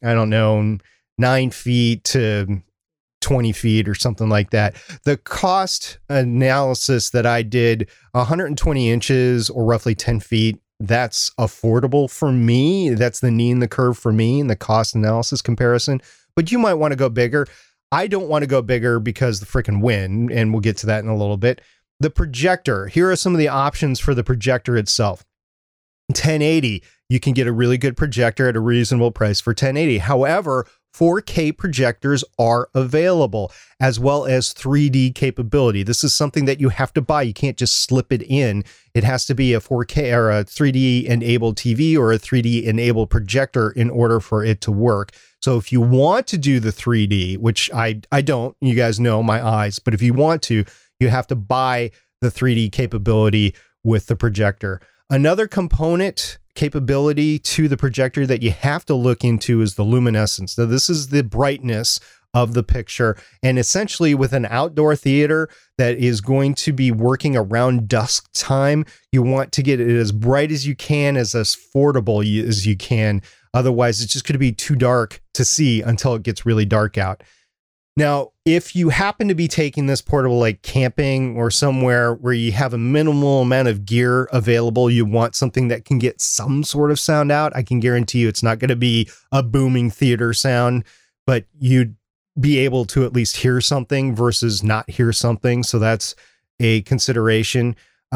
9 feet to 20 feet or something like that. The cost analysis that I did, 120 inches or roughly 10 feet, that's affordable for me. That's the knee in the curve for me in the cost analysis comparison. But you might want to go bigger. I don't want to go bigger because the freaking wind, and we'll get to that in a little bit. The projector, here are some of the options for the projector itself. 1080, you can get a really good projector at a reasonable price for 1080. However, 4K projectors are available, as well as 3D capability. This is something that you have to buy. You can't just slip it in. It has to be a 4K or a 3D enabled TV or a 3D enabled projector in order for it to work. So if you want to do the 3D, which I don't, you guys know my eyes, but if you want to, you have to buy the 3D capability with the projector. Another component capability to the projector that you have to look into is the luminescence. Now, this is the brightness of the picture. And essentially, with an outdoor theater that is going to be working around dusk time, you want to get it as bright as you can, as affordable as you can. Otherwise, it's just going to be too dark to see until it gets really dark out. Now, if you happen to be taking this portable, like camping or somewhere where you have a minimal amount of gear available, you want something that can get some sort of sound out. I can guarantee you it's not going to be a booming theater sound, but you'd be able to at least hear something versus not hear something. So that's a consideration.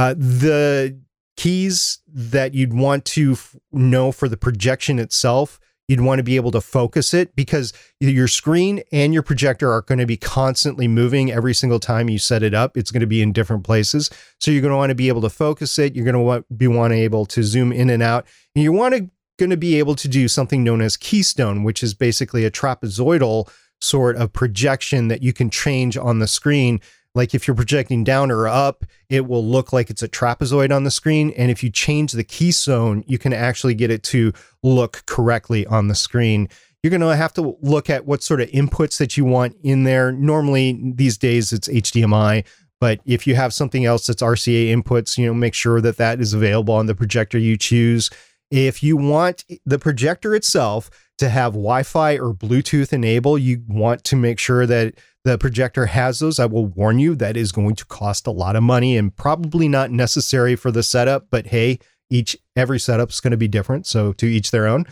The keys that you'd want to know for the projection itself, you'd want to be able to focus it, because your screen and your projector are going to be constantly moving every single time you set it up. It's going to be in different places. So you're going to want to be able to focus it. You're going to want to able to zoom in and out. And you want to be able to do something known as keystone, which is basically a trapezoidal sort of projection that you can change on the screen. Like if you're projecting down or up, it will look like it's a trapezoid on the screen. And if you change the keystone, you can actually get it to look correctly on the screen. You're going to have to look at what sort of inputs that you want in there. Normally these days it's HDMI, but if you have something else that's RCA inputs, make sure that that is available on the projector you choose. If you want the projector itself to have Wi-Fi or Bluetooth enable, you want to make sure that the projector has those. I will warn you, that is going to cost a lot of money and probably not necessary for the setup, but hey, every setup is going to be different, so to each their own.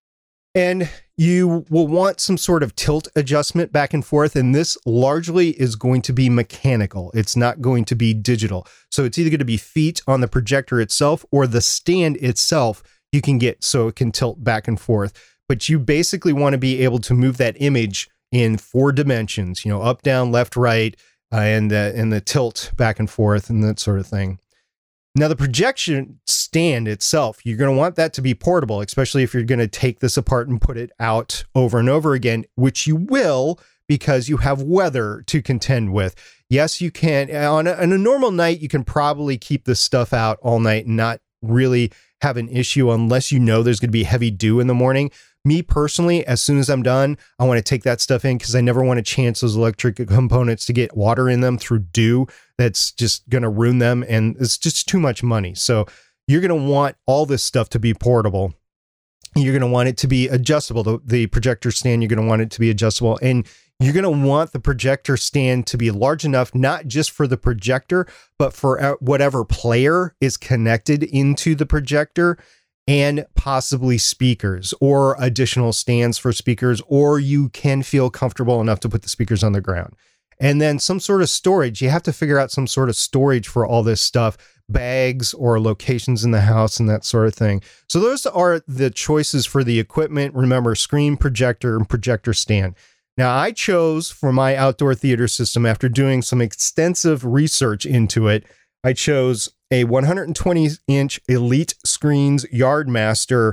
And you will want some sort of tilt adjustment back and forth, and this largely is going to be mechanical. It's not going to be digital. So it's either going to be feet on the projector itself or the stand itself you can get so it can tilt back and forth. But you basically want to be able to move that image in 4 dimensions, up, down, left, right, and the tilt back and forth and that sort of thing. Now, the projection stand itself, you're going to want that to be portable, especially if you're going to take this apart and put it out over and over again, which you will, because you have weather to contend with. Yes, you can. On a normal night, you can probably keep this stuff out all night and not really have an issue unless there's going to be heavy dew in the morning. Me personally, as soon as I'm done, I want to take that stuff in because I never want to chance those electric components to get water in them through dew. That's just going to ruin them, and it's just too much money. So you're going to want all this stuff to be portable. You're going to want it to be adjustable. The projector stand, you're going to want it to be adjustable, and you're going to want the projector stand to be large enough, not just for the projector, but for whatever player is connected into the projector, and possibly speakers or additional stands for speakers, or you can feel comfortable enough to put the speakers on the ground. And then some sort of storage. You have to figure out some sort of storage for all this stuff, bags or locations in the house and that sort of thing. So those are the choices for the equipment. Remember, screen, projector, and projector stand. Now, I chose for my outdoor theater system, after doing some extensive research into it, I chose a 120-inch Elite Screens Yardmaster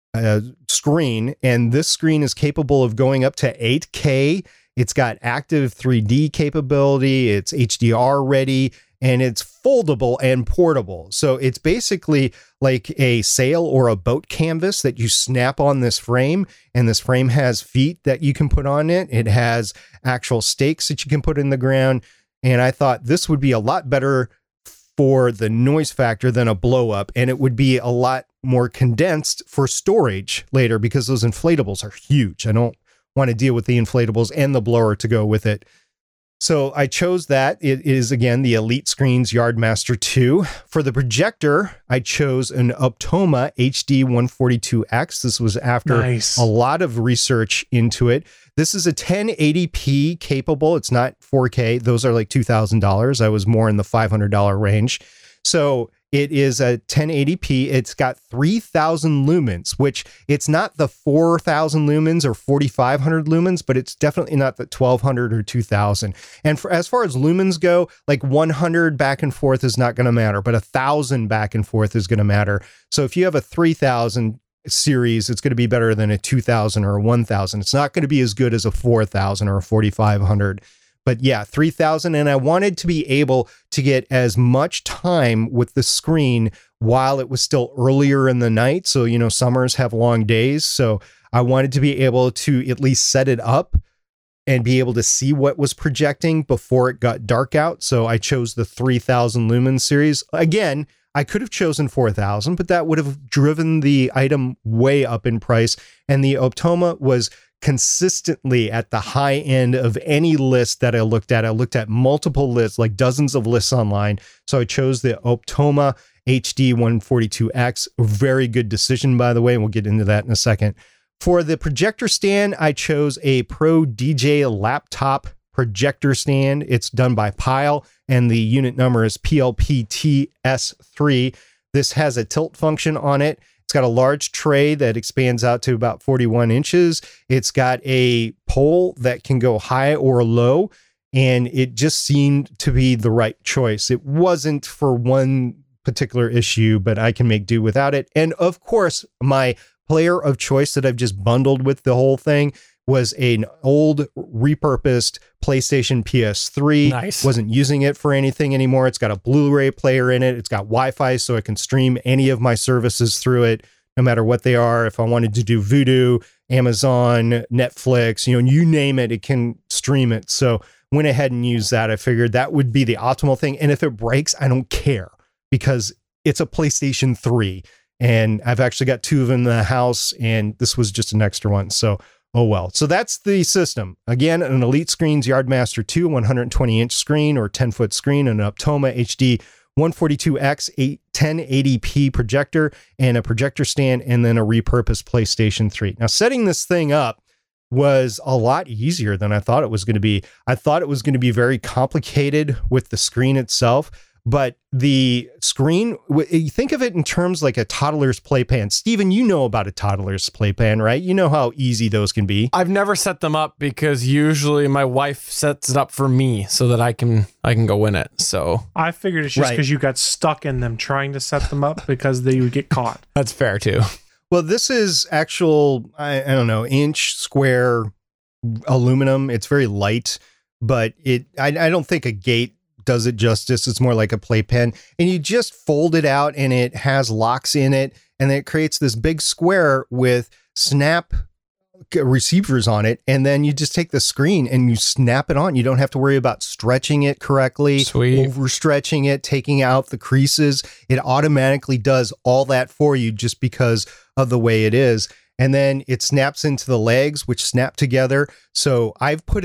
screen, and this screen is capable of going up to 8K. It's got active 3D capability, it's HDR ready, and it's foldable and portable. So it's basically like a sail or a boat canvas that you snap on this frame, and this frame has feet that you can put on it. It has actual stakes that you can put in the ground, and I thought this would be a lot better for the noise factor than a blow up, and it would be a lot more condensed for storage later because those inflatables are huge. I don't want to deal with the inflatables and the blower to go with it. So I chose that. It is, again, the Elite Screens Yardmaster 2. For the projector, I chose an Optoma HD 142X. This was after a lot of research into it. This is a 1080p capable. It's not 4K. Those are like $2,000. I was more in the $500 range. So it is a 1080p. It's got 3,000 lumens, which it's not the 4,000 lumens or 4,500 lumens, but it's definitely not the 1,200 or 2,000. And as far as lumens go, like 100 back and forth is not going to matter, but 1,000 back and forth is going to matter. So if you have a 3,000 series, it's going to be better than a 2,000 or a 1,000. It's not going to be as good as a 4,000 or a 4,500. But yeah, 3000. And I wanted to be able to get as much time with the screen while it was still earlier in the night. So, summers have long days. So I wanted to be able to at least set it up and be able to see what was projecting before it got dark out. So I chose the 3000 lumen series. Again, I could have chosen 4000, but that would have driven the item way up in price. And the Optoma was consistently at the high end of any list that I looked at. I looked at multiple lists, like dozens of lists online. So I chose the Optoma HD 142X. A very good decision, by the way. We'll get into that in a second. For the projector stand, I chose a Pro DJ laptop projector stand. It's done by Pyle, and the unit number is PLPTS3. This has a tilt function on it. It's got a large tray that expands out to about 41 inches. It's got a pole that can go high or low, and it just seemed to be the right choice. It wasn't for one particular issue, but I can make do without it. And of course, my player of choice that I've just bundled with the whole thing was an old repurposed PlayStation PS3. Nice. Wasn't using it for anything anymore. It's got a Blu-ray player in it. It's got Wi-Fi, so I can stream any of my services through it, no matter what they are. If I wanted to do Vudu, Amazon, Netflix, you name it, it can stream it. So went ahead and used that. I figured that would be the optimal thing. And if it breaks, I don't care, because it's a PlayStation 3. And I've actually got 2 of them in the house, and this was just an extra one. So, oh well. So that's the system. Again, an Elite Screens Yardmaster 2 120-inch screen or 10-foot screen, an Optoma HD 142X 1080p projector, and a projector stand, and then a repurposed PlayStation 3. Now, setting this thing up was a lot easier than I thought it was going to be. I thought it was going to be very complicated with the screen itself. But the screen, you think of it in terms like a toddler's playpen. Steven, you know about a toddler's playpen, right? You know how easy those can be. I've never set them up because usually my wife sets it up for me so that I can go in it. So I figured it's just because you got stuck in them trying to set them up because they would get caught. That's fair too. Well, this is actual, I don't know, inch square aluminum. It's very light, but I don't think a gate does it justice. It's more like a playpen, and you just fold it out, and it has locks in it, and it creates this big square with snap receivers on it, and then you just take the screen and you snap it on. You don't have to worry about stretching it correctly, overstretching it, taking out the creases. It automatically does all that for you just because of the way it is. And then it snaps into the legs, which snap together. So I put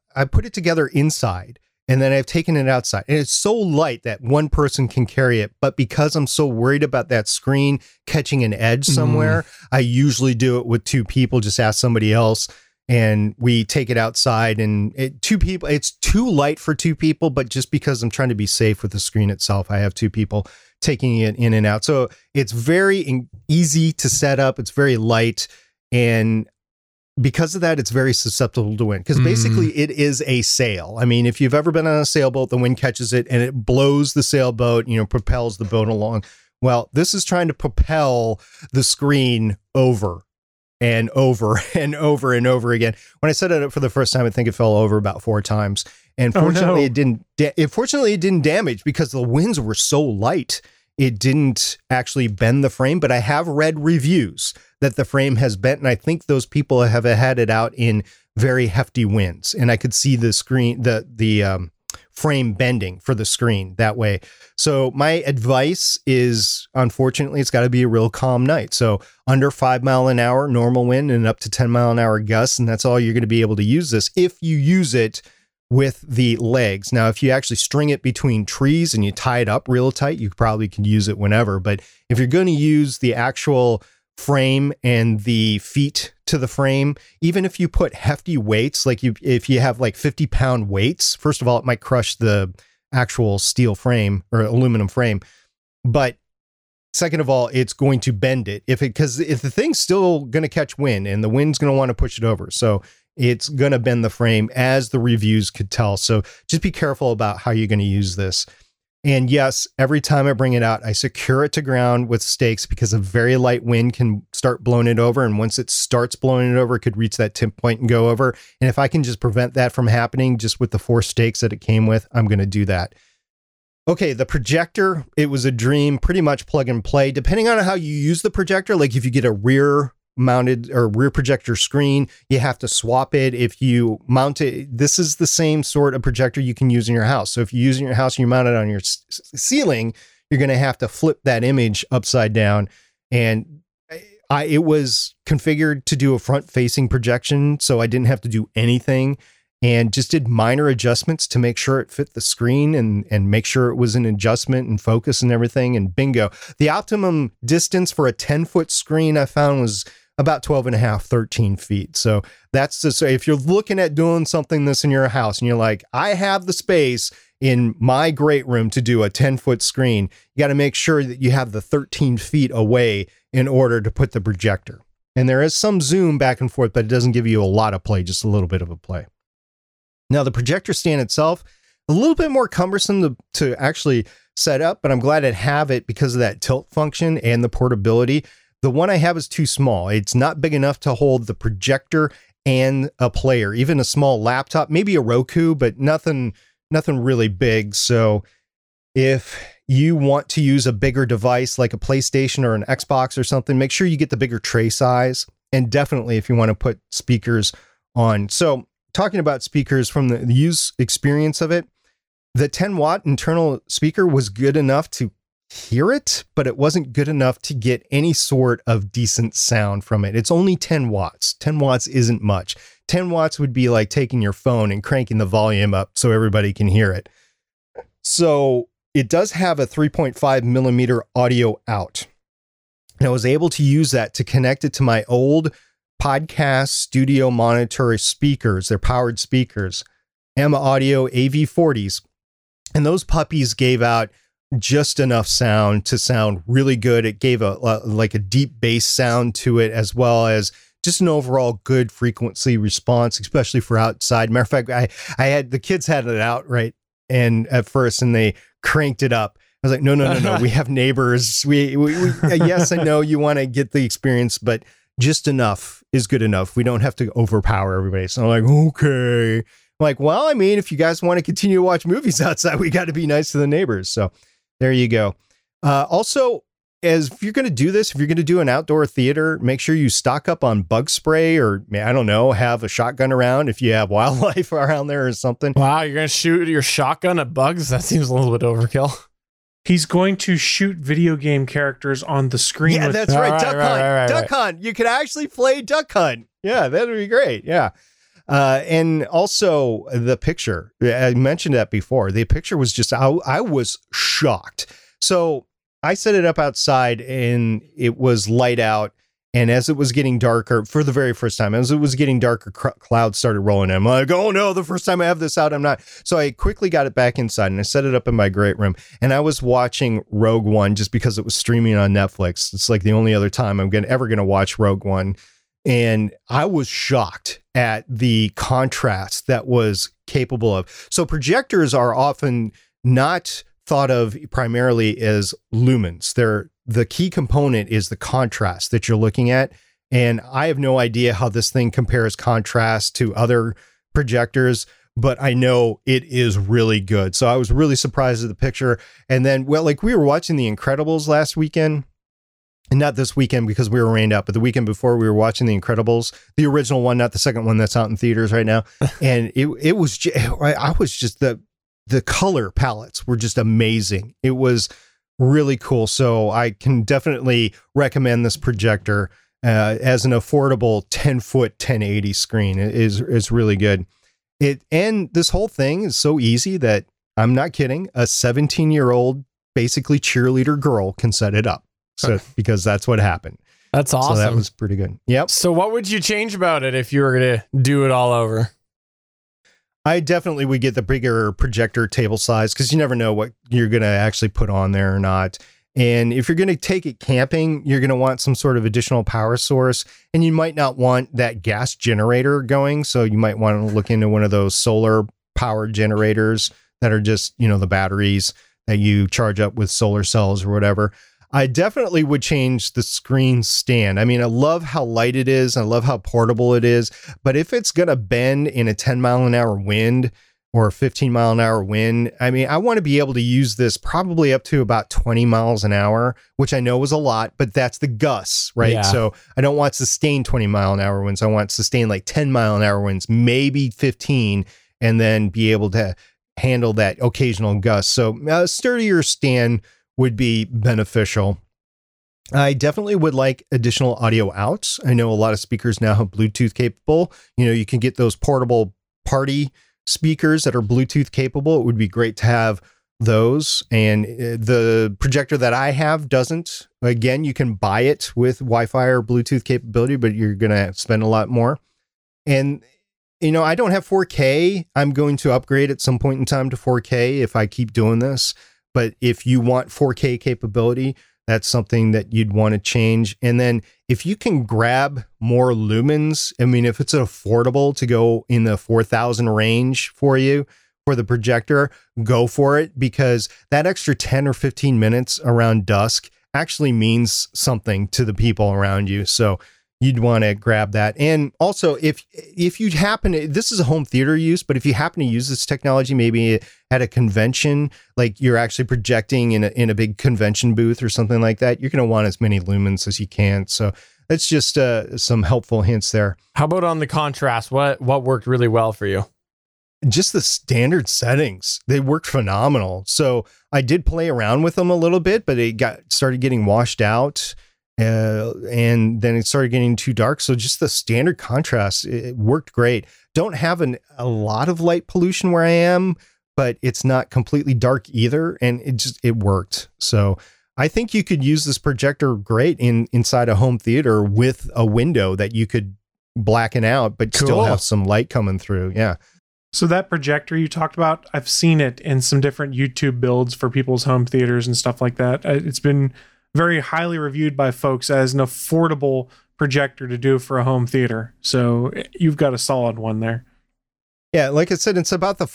it together inside, and then I've taken it outside, and it's so light that one person can carry it. But because I'm so worried about that screen catching an edge somewhere, I usually do it with 2 people. Just ask somebody else, and we take it outside. And 2 people, it's too light for 2 people, but just because I'm trying to be safe with the screen itself, I have 2 people taking it in and out. So it's very easy to set up. It's very light, and because of that, it's very susceptible to wind, because basically it is a sail. I mean, if you've ever been on a sailboat, the wind catches it and it blows the sailboat, propels the boat along. Well, this is trying to propel the screen over and over and over and over again. When I set it up for the first time, I think it fell over about 4 times. And fortunately, it didn't. Fortunately, it didn't damage because the winds were so light. It didn't actually bend the frame, but I have read reviews that the frame has bent, and I think those people have had it out in very hefty winds, and I could see the screen, the frame bending for the screen that way. So my advice is, unfortunately, it's got to be a real calm night. So under 5 mile an hour normal wind and up to 10 mile an hour gusts, and that's all you're going to be able to use this if you use it with the legs. Now, if you actually string it between trees and you tie it up real tight, you probably can use it whenever. But if you're going to use the actual frame and the feet to the frame, even if you put hefty weights, like if you have like 50-pound weights, first of all, it might crush the actual steel frame or aluminum frame. But second of all, it's going to bend it because if the thing's still going to catch wind, and the wind's going to want to push it over. So it's going to bend the frame, as the reviews could tell. So just be careful about how you're going to use this. And yes, every time I bring it out, I secure it to ground with stakes because a very light wind can start blowing it over. And once it starts blowing it over, it could reach that tip point and go over. And if I can just prevent that from happening just with the 4 stakes that it came with, I'm going to do that. Okay, the projector, it was a dream, pretty much plug and play. Depending on how you use the projector, like if you get a rear mounted or rear projector screen, you have to swap it. If you mount it, this is the same sort of projector you can use in your house. So if you use it in your house and you mount it on your ceiling, you're going to have to flip that image upside down. And it was configured to do a front facing projection, so I didn't have to do anything, and just did minor adjustments to make sure it fit the screen and make sure it was an adjustment and focus and everything. And bingo. The optimum distance for a 10-foot screen I found was about 12 and a half, 13 feet. So that's just, if you're looking at doing something this in your house and you're like, I have the space in my great room to do a 10-foot screen, you got to make sure that you have the 13 feet away in order to put the projector. And there is some zoom back and forth, but it doesn't give you a lot of play, just a little bit of a play. Now, the projector stand itself, a little bit more cumbersome to actually set up, but I'm glad I have it because of that tilt function and the portability. The one I have is too small. It's not big enough to hold the projector and a player, even a small laptop, maybe a Roku, but nothing really big. So if you want to use a bigger device like a PlayStation or an Xbox or something, make sure you get the bigger tray size. And definitely if you want to put speakers on. So talking about speakers from the use experience of it, the 10-watt internal speaker was good enough to hear it, but it wasn't good enough to get any sort of decent sound from it. It's only 10 watts. 10 watts isn't much. 10 watts would be like taking your phone and cranking the volume up so everybody can hear it. So it does have a 3.5 millimeter audio out. And I was able to use that to connect it to my old podcast studio monitor speakers. They're powered speakers, Emma Audio AV40s. And those puppies gave out just enough sound to sound really good. It gave like a deep bass sound to it, as well as just an overall good frequency response, especially for outside. Matter of fact, I had the kids had it out right, and at first, and they cranked it up. I was like, no. We have neighbors. We yes, I know you want to get the experience, but just enough is good enough. We don't have to overpower everybody. So I'm like, okay. I'm like, well, I mean, if you guys want to continue to watch movies outside, we got to be nice to the neighbors. So there you go. Also, if you're going to do this, if you're going to do an outdoor theater, make sure you stock up on bug spray, or I don't know, have a shotgun around if you have wildlife around there or something. Wow, you're going to shoot your shotgun at bugs? That seems a little bit overkill. He's going to shoot video game characters on the screen. Yeah, that's right. Duck Hunt. Duck Hunt. You could actually play Duck Hunt. Yeah, that would be great. Yeah. And also the picture, I mentioned that before. The picture was just, I was shocked. So I set it up outside and it was light out. And as it was getting darker for the very first time, as it was getting darker, clouds started rolling in. I'm like, oh no, the first time I have this out, I'm not. So I quickly got it back inside and I set it up in my great room. And I was watching Rogue One just because it was streaming on Netflix. It's like the only other time I'm ever going to watch Rogue One. And I was shocked at the contrast that was capable of. So projectors are often not thought of primarily as lumens. The key component is the contrast that you're looking at. And I have no idea how this thing compares contrast to other projectors, but I know it is really good. So I was really surprised at the picture. And then, well, like we were watching The Incredibles last weekend. And not this weekend because we were rained out, but the weekend before we were watching The Incredibles, the original one, not the second one that's out in theaters right now. And it was just, I was just, the color palettes were just amazing. It was really cool. So I can definitely recommend this projector as an affordable 10-foot 1080 screen. It is really good. And this whole thing is so easy that I'm not kidding. A 17-year-old, basically cheerleader girl can set it up. So because that's what happened. That's awesome. So that was pretty good. Yep. So what would you change about it if you were going to do it all over? I definitely would get the bigger projector table size because you never know what you're going to actually put on there or not. And if you're going to take it camping, you're going to want some sort of additional power source, and you might not want that gas generator going. So you might want to look into one of those solar power generators that are just, the batteries that you charge up with solar cells or whatever. I definitely would change the screen stand. I mean, I love how light it is. I love how portable it is. But if it's going to bend in a 10-mile-an-hour wind or a 15-mile-an-hour wind, I mean, I want to be able to use this probably up to about 20 miles an hour, which I know is a lot, but that's the gusts, right? Yeah. So I don't want sustained 20-mile-an-hour winds. I want sustained like 10-mile-an-hour winds, maybe 15, and then be able to handle that occasional gust. So a sturdier stand would be beneficial. I definitely would like additional audio outs. I know a lot of speakers now have Bluetooth capable. You know, you can get those portable party speakers that are Bluetooth capable. It would be great to have those. And the projector that I have doesn't. Again, you can buy it with Wi-Fi or Bluetooth capability, but you're going to spend a lot more. And you know, I don't have 4K. I'm going to upgrade at some point in time to 4K if I keep doing this. But if you want 4K capability, that's something that you'd want to change. And then if you can grab more lumens, I mean, if it's affordable to go in the 4,000 range for you for the projector, go for it, because that extra 10 or 15 minutes around dusk actually means something to the people around you. So you'd want to grab that. And also, if you happen to, this is a home theater use, but if you happen to use this technology, maybe at a convention, like you're actually projecting in a big convention booth or something like that, you're going to want as many lumens as you can. So that's just some helpful hints there. How about on the contrast? What worked really well for you? Just the standard settings. They worked phenomenal. So I did play around with them a little bit, but it started getting washed out. And then it started getting too dark. So just the standard contrast, it worked great. Don't have a lot of light pollution where I am, but it's not completely dark either. And it worked. So I think you could use this projector great inside a home theater with a window that you could blacken out, but still have some light coming through. Yeah. So that projector you talked about, I've seen it in some different YouTube builds for people's home theaters and stuff like that. It's been very highly reviewed by folks as an affordable projector to do for a home theater. So you've got a solid one there. Yeah, like I said, it's about the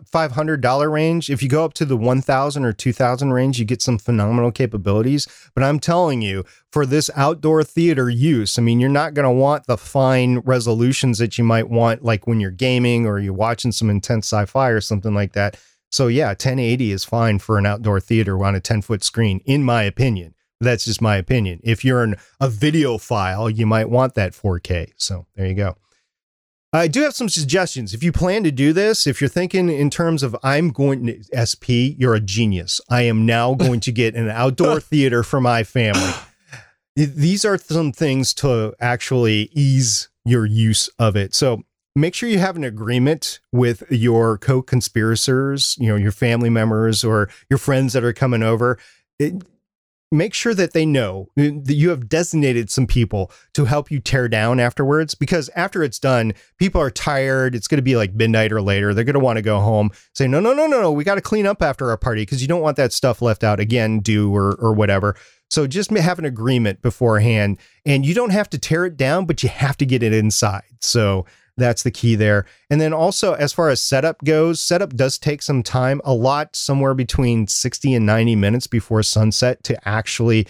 $500 range. If you go up to the 1,000 or 2,000 range, you get some phenomenal capabilities. But I'm telling you, for this outdoor theater use, I mean, you're not going to want the fine resolutions that you might want, like when you're gaming or you're watching some intense sci-fi or something like that. So yeah, 1080 is fine for an outdoor theater on a 10-foot screen, in my opinion. That's just my opinion. If you're a video file, you might want that 4K. So there you go. I do have some suggestions. If you plan to do this, if you're thinking in terms of I'm going to SP, you're a genius. I am now going to get an outdoor theater for my family. These are some things to actually ease your use of it. So make sure you have an agreement with your co-conspirators, you know, your family members or your friends that are coming over. Make sure that they know that you have designated some people to help you tear down afterwards, because after it's done, people are tired. It's going to be like midnight or later. They're going to want to go home, say, no. We got to clean up after our party, because you don't want that stuff left out again, or whatever. So just have an agreement beforehand, and you don't have to tear it down, but you have to get it inside. So that's the key there. And then also, as far as setup goes, setup does take some time, a lot, somewhere between 60 and 90 minutes before sunset to actually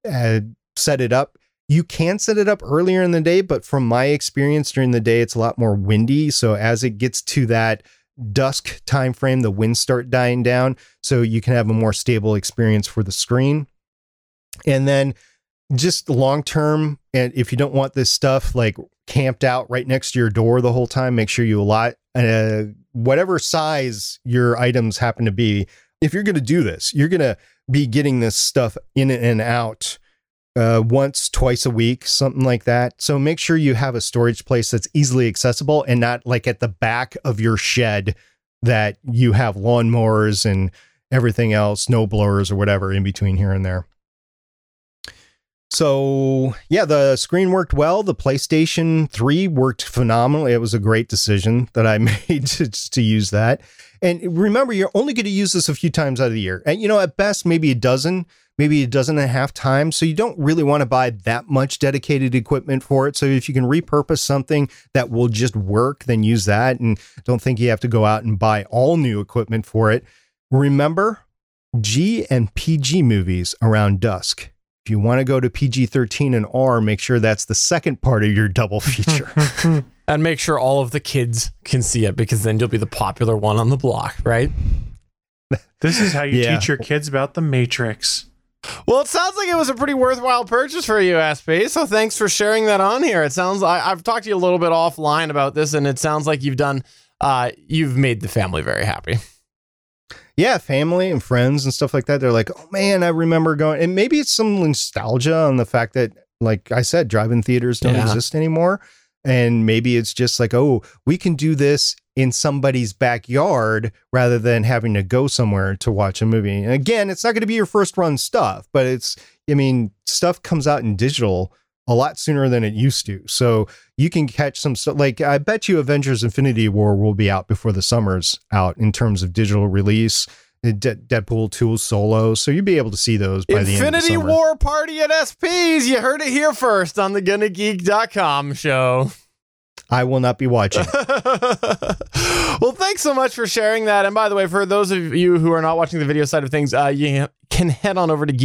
set it up. You can set it up earlier in the day, but from my experience during the day, it's a lot more windy. So as it gets to that dusk time frame, the winds start dying down, so you can have a more stable experience for the screen. And then just long term, and if you don't want this stuff like camped out right next to your door the whole time, make sure you allot whatever size your items happen to be. If you're going to do this, you're going to be getting this stuff in and out once, twice a week, something like that. So make sure you have a storage place that's easily accessible and not like at the back of your shed that you have lawnmowers and everything else, snow blowers or whatever in between here and there. So yeah, the screen worked well. The PlayStation 3 worked phenomenally. It was a great decision that I made to use that. And remember, you're only going to use this a few times out of the year. And, you know, at best, maybe a dozen and a half times. So you don't really want to buy that much dedicated equipment for it. So if you can repurpose something that will just work, then use that. And don't think you have to go out and buy all new equipment for it. Remember, G and PG movies around dusk. If you want to go to PG-13 and R, make sure that's the second part of your double feature. And make sure all of the kids can see it, because then you'll be the popular one on the block, right? This is how you teach your kids about the Matrix. Well, it sounds like it was a pretty worthwhile purchase for you, SP. So thanks for sharing that on here. It sounds like I've talked to you a little bit offline about this, and it sounds like you've made the family very happy. Yeah, family and friends and stuff like that. They're like, oh man, I remember going. And maybe it's some nostalgia on the fact that, like I said, drive-in theaters don't exist anymore. And maybe it's just like, oh, we can do this in somebody's backyard rather than having to go somewhere to watch a movie. And again, it's not going to be your first run stuff, but stuff comes out in digital a lot sooner than it used to. So you can catch some stuff. Like, I bet you Avengers Infinity War will be out before the summer's out in terms of digital release. Deadpool 2 Solo. So you'll be able to see those by the end of the Infinity summer. War party at SP's. You heard it here first on the GonnaGeek.com show. I will not be watching. Well, thanks so much for sharing that. And by the way, for those of you who are not watching the video side of things, you can head on over to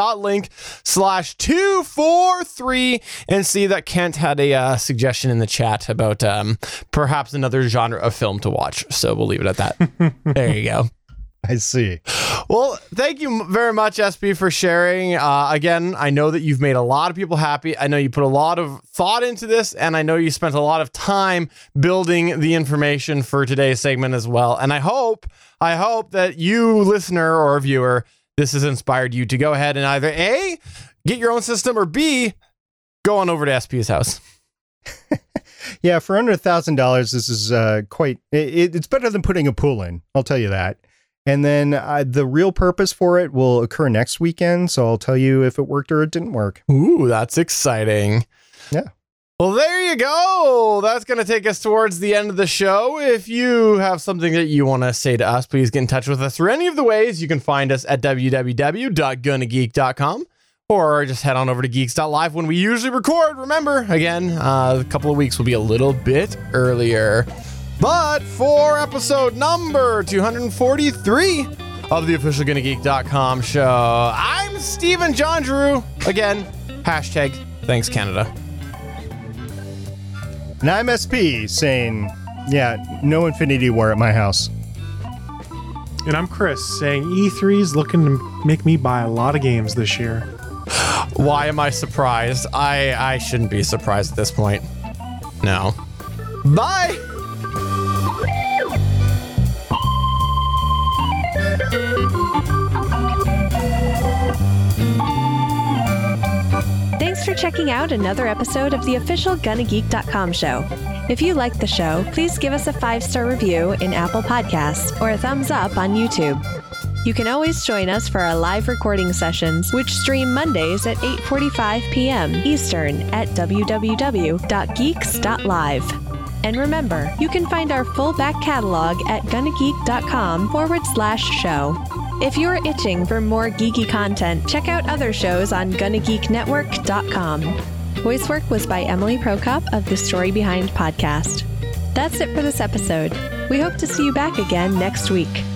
geeks.link/243 and see that Kent had a suggestion in the chat about perhaps another genre of film to watch. So we'll leave it at that. There you go. I see. Well, thank you very much, SP, for sharing. Again, I know that you've made a lot of people happy. I know you put a lot of thought into this, and I know you spent a lot of time building the information for today's segment as well. And I hope that you, listener or viewer, this has inspired you to go ahead and either A, get your own system, or B, go on over to SP's house. Yeah, for under $1,000, this is it's better than putting a pool in. I'll tell you that. And then the real purpose for it will occur next weekend. So I'll tell you if it worked or it didn't work. Ooh, that's exciting. Yeah. Well, there you go. That's going to take us towards the end of the show. If you have something that you want to say to us, please get in touch with us through any of the ways. You can find us at www.gonnageek.com or just head on over to geeks.live when we usually record. Remember, again, a couple of weeks will be a little bit earlier. But for episode number 243 of the official GonnaGeek.com show, I'm Stephen John Drew. Again, hashtag thanks Canada. And I'm SP saying, yeah, no Infinity War at my house. And I'm Chris saying E3 is looking to make me buy a lot of games this year. Why am I surprised? I shouldn't be surprised at this point. No. Bye! Thanks for checking out another episode of the official GonnaGeek.com show. If you like the show, please give us a 5-star review in Apple Podcasts or a thumbs up on YouTube. You can always join us for our live recording sessions, which stream Mondays at 8:45 p.m. Eastern at www.geeks.live. And remember, you can find our full back catalog at GonnaGeek.com/show. If you're itching for more geeky content, check out other shows on GonnaGeekNetwork.com. Voice work was by Emily Prokop of The Story Behind podcast. That's it for this episode. We hope to see you back again next week.